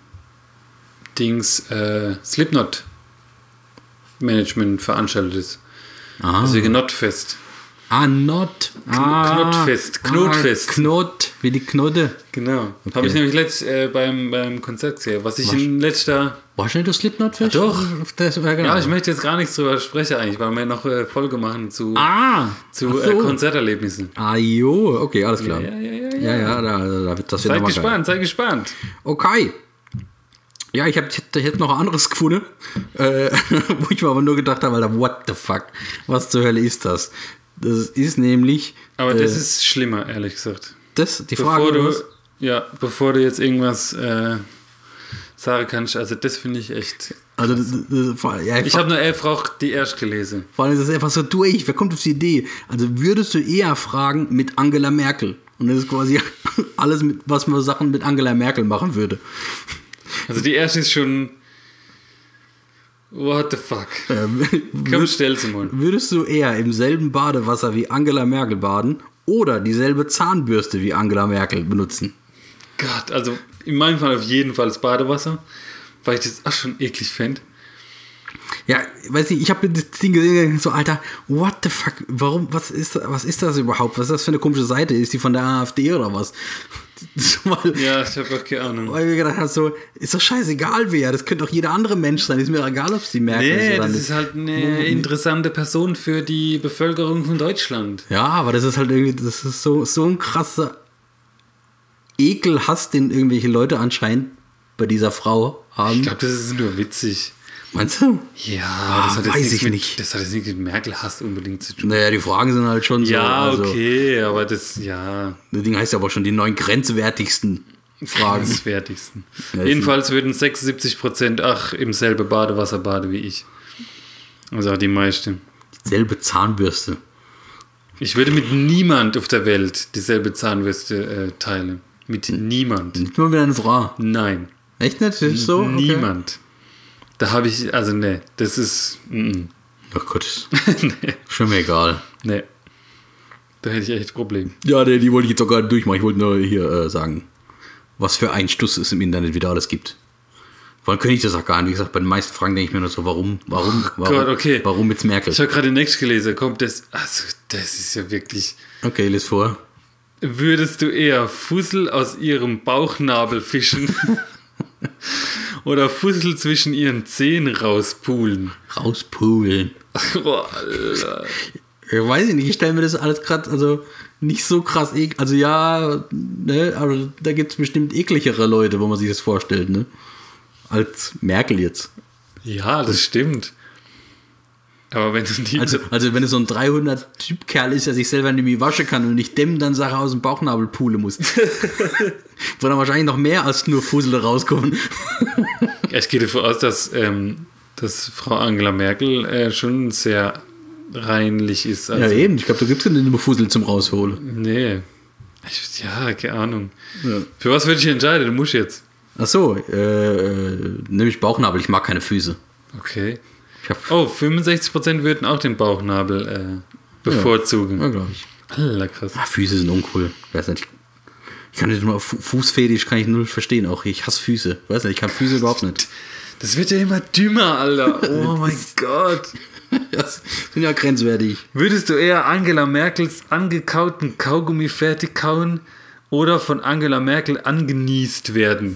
Dings, äh, Slipknot Management veranstaltet ist. Aha. Deswegen Notfest. Ah, Not. Ah, Knotfest, Knotfest. Ah, Knot, wie die Knote. Genau. Okay. Habe ich nämlich letzt, äh, beim, beim Konzert gesehen. Was ich Was? in letzter... Warst du nicht das Slipknot-Fest? Doch. Das, ja, genau. Ja, ich möchte jetzt gar nichts drüber sprechen eigentlich, weil wir noch äh, Folge machen zu, Ah! zu ach äh, so. Konzerterlebnissen. Ah, jo, okay, alles klar. Ja, ja, ja, ja. Ja, ja, da, da wird das ja Seid nochmal geil. gespannt, seid gespannt. Okay. Ja, ich, hab, ich, hätte, ich hätte noch ein anderes gefunden, äh, wo ich mir aber nur gedacht habe, Alter, what the fuck? Was zur Hölle ist das? Das ist nämlich... Aber äh, das ist schlimmer, ehrlich gesagt. das, die Frage... Bevor du, was- ja, bevor du jetzt irgendwas äh, sagen kannst, also das finde ich echt... also, das, das, das, ja, Ich habe nur elf Rauch die erst gelesen. vor allem ist das einfach so durch. Wer kommt auf die Idee? Also würdest du eher fragen mit Angela Merkel? Und das ist quasi alles, mit, was man Sachen mit Angela Merkel machen würde. Also die erste ist schon... What the fuck? Ähm, Komm, stell sie mal. Würdest du eher im selben Badewasser wie Angela Merkel baden oder dieselbe Zahnbürste wie Angela Merkel benutzen? Gott, also in meinem Fall auf jeden Fall das Badewasser, weil ich das auch schon eklig fände. Ja, weiß nicht, ich habe das Ding gesehen, so, Alter, what the fuck, warum, was ist, was ist das überhaupt? Was ist das für eine komische Seite? Ist die von der AfD oder was? weil, Ja, ich habe auch keine Ahnung. weil ich mir gedacht habe, so, ist doch scheißegal wer, das könnte doch jeder andere Mensch sein, ist mir egal, ob es die Merkel ist Nee, oder das nicht. ist halt eine interessante Person für die Bevölkerung von Deutschland. Ja, aber das ist halt irgendwie, das ist so, so ein krasser Ekelhass, den irgendwelche Leute anscheinend bei dieser Frau haben. Ich glaube, das ist nur witzig. Meinst du? Ja, das hat jetzt weiß nichts ich mit, nicht. Das hat jetzt nichts mit Merkel-Hass unbedingt zu tun. Naja, die Fragen sind halt schon so. Ja, also, okay, aber das, ja, Das Ding heißt ja aber schon die neun grenzwertigsten Fragen. das Fertigsten. Ja, Jedenfalls würden sechsundsiebzig Prozent ach im selben Badewasser baden wie ich. Also die meisten. Selbe Zahnbürste. Ich würde mit niemand auf der Welt dieselbe Zahnbürste äh, teilen. Mit niemand. Nicht mal wieder eine Frau. Nein. Echt nicht? Ist so? Okay. Niemand. Da habe ich, also ne, das ist, mm, Ach Gott, nee, schon mir egal. nee. Da hätte ich echt ein Problem. Ja, die, die wollte ich jetzt auch gar nicht durchmachen. Ich wollte nur hier äh, sagen, was für ein Stuss es im Internet wieder alles gibt. Vor allem könnte ich das auch gar nicht. Wie gesagt, bei den meisten Fragen denke ich mir nur so, warum, warum, warum, Gott, okay. warum jetzt Merkel? Ich habe gerade den Next gelesen, kommt das, also das ist ja wirklich... Okay, lies vor. Würdest du eher Fussel aus ihrem Bauchnabel fischen oder Fussel zwischen ihren Zehen rauspulen? Rauspulen. Boah, Alter. Ich weiß nicht, ich stelle mir das alles gerade also nicht so krass eklig. Also ja, ne, aber da gibt es bestimmt ekligere Leute, wo man sich das vorstellt, ne? Als Merkel jetzt. Ja, das stimmt. Aber wenn du die... Also, also wenn es so ein dreihundert-Typ-Kerl ist, der sich selber nicht mehr waschen kann und nicht dem dann Sachen aus dem Bauchnabel pulen muss. Wo dann wahrscheinlich noch mehr als nur Fussel rauskommen. Ich gehe davon aus, dass, ähm, dass Frau Angela Merkel äh, schon sehr reinlich ist. Also, Ja eben, ich glaube, da gibt es keine Fussel zum Rausholen. Nee. Ich, ja, keine Ahnung. Ja. Für was würde ich entscheiden? Du musst jetzt. Ach so, äh, nämlich Bauchnabel, ich mag keine Füße. Okay. Ich hab, Oh, fünfundsechzig Prozent würden auch den Bauchnabel äh, bevorzugen. ja, glaube ich. Alter, krass. Ah, Füße sind uncool. Weiß nicht. Ich kann nicht mal Fu- Fußfetisch kann ich null verstehen. Auch ich hasse Füße. Weiß nicht, ich kann Füße überhaupt nicht. Das wird ja immer dümmer, Alter. Oh mein Gott. Das sind ja grenzwertig. Würdest du eher Angela Merkels angekauten Kaugummi fertig kauen oder von Angela Merkel angenießt werden?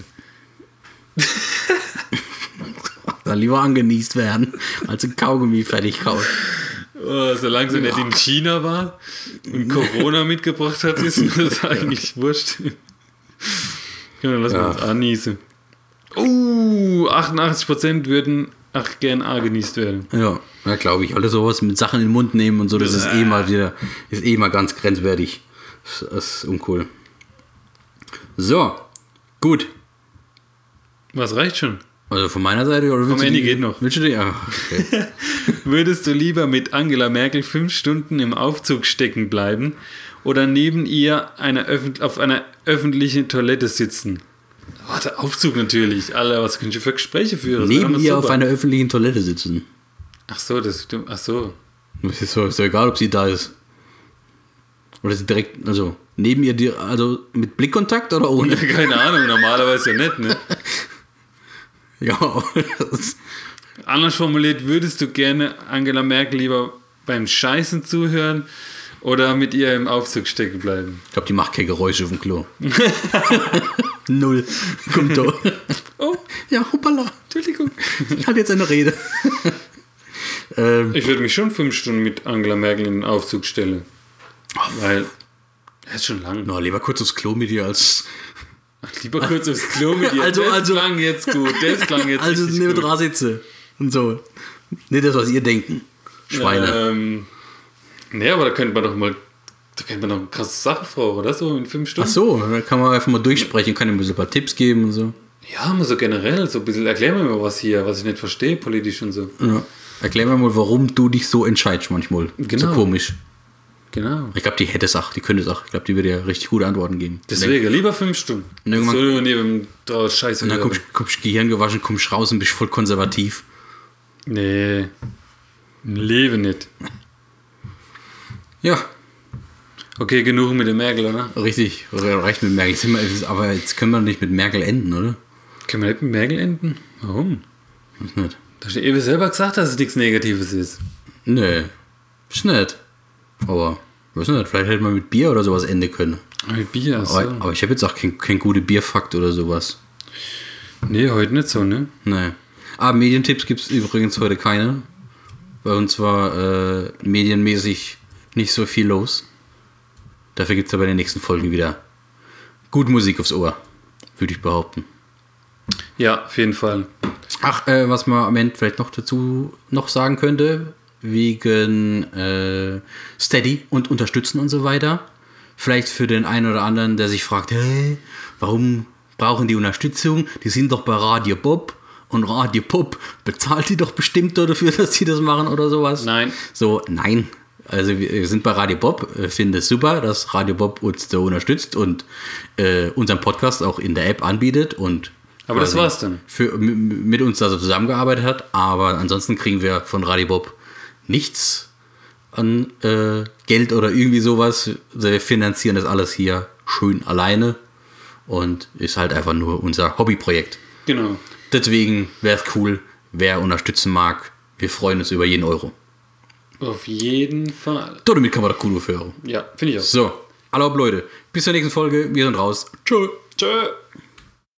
Dann lieber angenießt werden, als ein Kaugummi fertig kauen. Oh, solange sie nicht in China war und Corona mitgebracht hat, ist mir das eigentlich wurscht. Ja, dann lassen wir Ja. uns anniesen. Uh, achtundachtzig Prozent würden ach gern angenießt werden. Ja, ja glaube ich. Alles sowas mit Sachen in den Mund nehmen und so, das ist eh mal wieder, ist eh mal ganz grenzwertig. Das, das ist uncool. So, gut. Was reicht schon? Also von meiner Seite oder Vom Ende geht noch. Willst du die? Ja, okay. Würdest du lieber mit Angela Merkel fünf Stunden im Aufzug stecken bleiben oder neben ihr eine öffent- auf einer öffentlichen Toilette sitzen? Oh, der Aufzug natürlich. Alter, was können Sie für Gespräche führen? Das Neben wäre ihr doch auf super. einer öffentlichen Toilette sitzen. Ach so, das ach so. Das ist so, ist doch egal, ob sie da ist. Oder sie direkt, also neben ihr, die- also mit Blickkontakt oder ohne? Keine Ahnung, normalerweise ja nicht, ne? Ja, das, Anders formuliert, würdest du gerne Angela Merkel lieber beim Scheißen zuhören oder mit ihr im Aufzug stecken bleiben? ich glaube, die macht keine Geräusche auf dem Klo. Null. Kommt doch. Oh, Ja, hoppala. Entschuldigung. Ich halte jetzt eine Rede. ähm, Ich würde mich schon fünf Stunden mit Angela Merkel in den Aufzug stellen. Weil, er ist schon lang. na, lieber kurz aufs Klo mit dir als. Lieber kurz aufs Klo mit dir. Also- das also- klang jetzt gut. Das klang jetzt Also richtig neben gut. dran sitze. Und so. Nicht das, was ihr denken. Schweine. Ähm, nee, aber da könnte man doch mal, da könnte man noch eine krasse Sache fragen, oder so, in fünf Ach Stunden. so, dann kann man einfach mal durchsprechen, kann ihm ein paar Tipps geben und so. Ja, mal so generell, so ein bisschen, erklär mir mal was hier, was ich nicht verstehe, politisch und so. Ja. Erklär mir mal, warum du dich so entscheidest manchmal. Genau. So komisch. Genau. Ich glaube, die hätte es auch, die könnte es auch. Ich glaube, die würde ja richtig gute Antworten geben. Deswegen, lieber fünf Stunden. Und irgendwann- so neben draus Scheiße. Und dann hören. kommst du Gehirn gewaschen, kommst raus und bist voll konservativ. Nee. Im Leben nicht. Ja, Okay, genug mit der Merkel, oder? richtig. Reicht mit Merkel. Jetzt sind wir- Aber jetzt können wir nicht mit Merkel enden, oder? Können wir nicht mit Merkel enden? Warum? Weiß nicht. Da hast du eben selber gesagt, dass es nichts Negatives ist. Nee, ist nicht. Aber, weiß nicht, vielleicht hätte man mit Bier oder sowas enden können. Mit Bier, so. Aber, aber ich habe jetzt auch kein, kein gute Bierfakt oder sowas. Nee, heute nicht so, ne? Nee. Ah, Medientipps gibt es übrigens heute keine. Bei uns war äh, medienmäßig nicht so viel los. Dafür gibt es aber in den nächsten Folgen wieder gut Musik aufs Ohr, würde ich behaupten. Ja, auf jeden Fall. Ach, äh, was man am Ende vielleicht noch dazu noch sagen könnte, wegen äh, Steady und Unterstützen und so weiter. Vielleicht für den einen oder anderen, der sich fragt, hey, warum brauchen die Unterstützung? Die sind doch bei Radio Bob und Radio Bob bezahlt die doch bestimmt dafür, dass die das machen oder sowas. Nein. So, nein. Also wir wir sind bei Radio Bob, äh, finde es super, dass Radio Bob uns so unterstützt und äh, unseren Podcast auch in der App anbietet und Aber das quasi war's dann. Für, m- mit uns da so zusammengearbeitet hat, aber ansonsten kriegen wir von Radio Bob nichts an äh, Geld oder irgendwie sowas. Also wir finanzieren das alles hier schön alleine und ist halt einfach nur unser Hobbyprojekt. Genau. Deswegen wäre es cool, wer unterstützen mag. Wir freuen uns über jeden Euro. Auf jeden Fall. Damit kann man doch cool aufhören. Ja, finde ich auch. So, hallo Leute, bis zur nächsten Folge. Wir sind raus. Tschö. Tschö.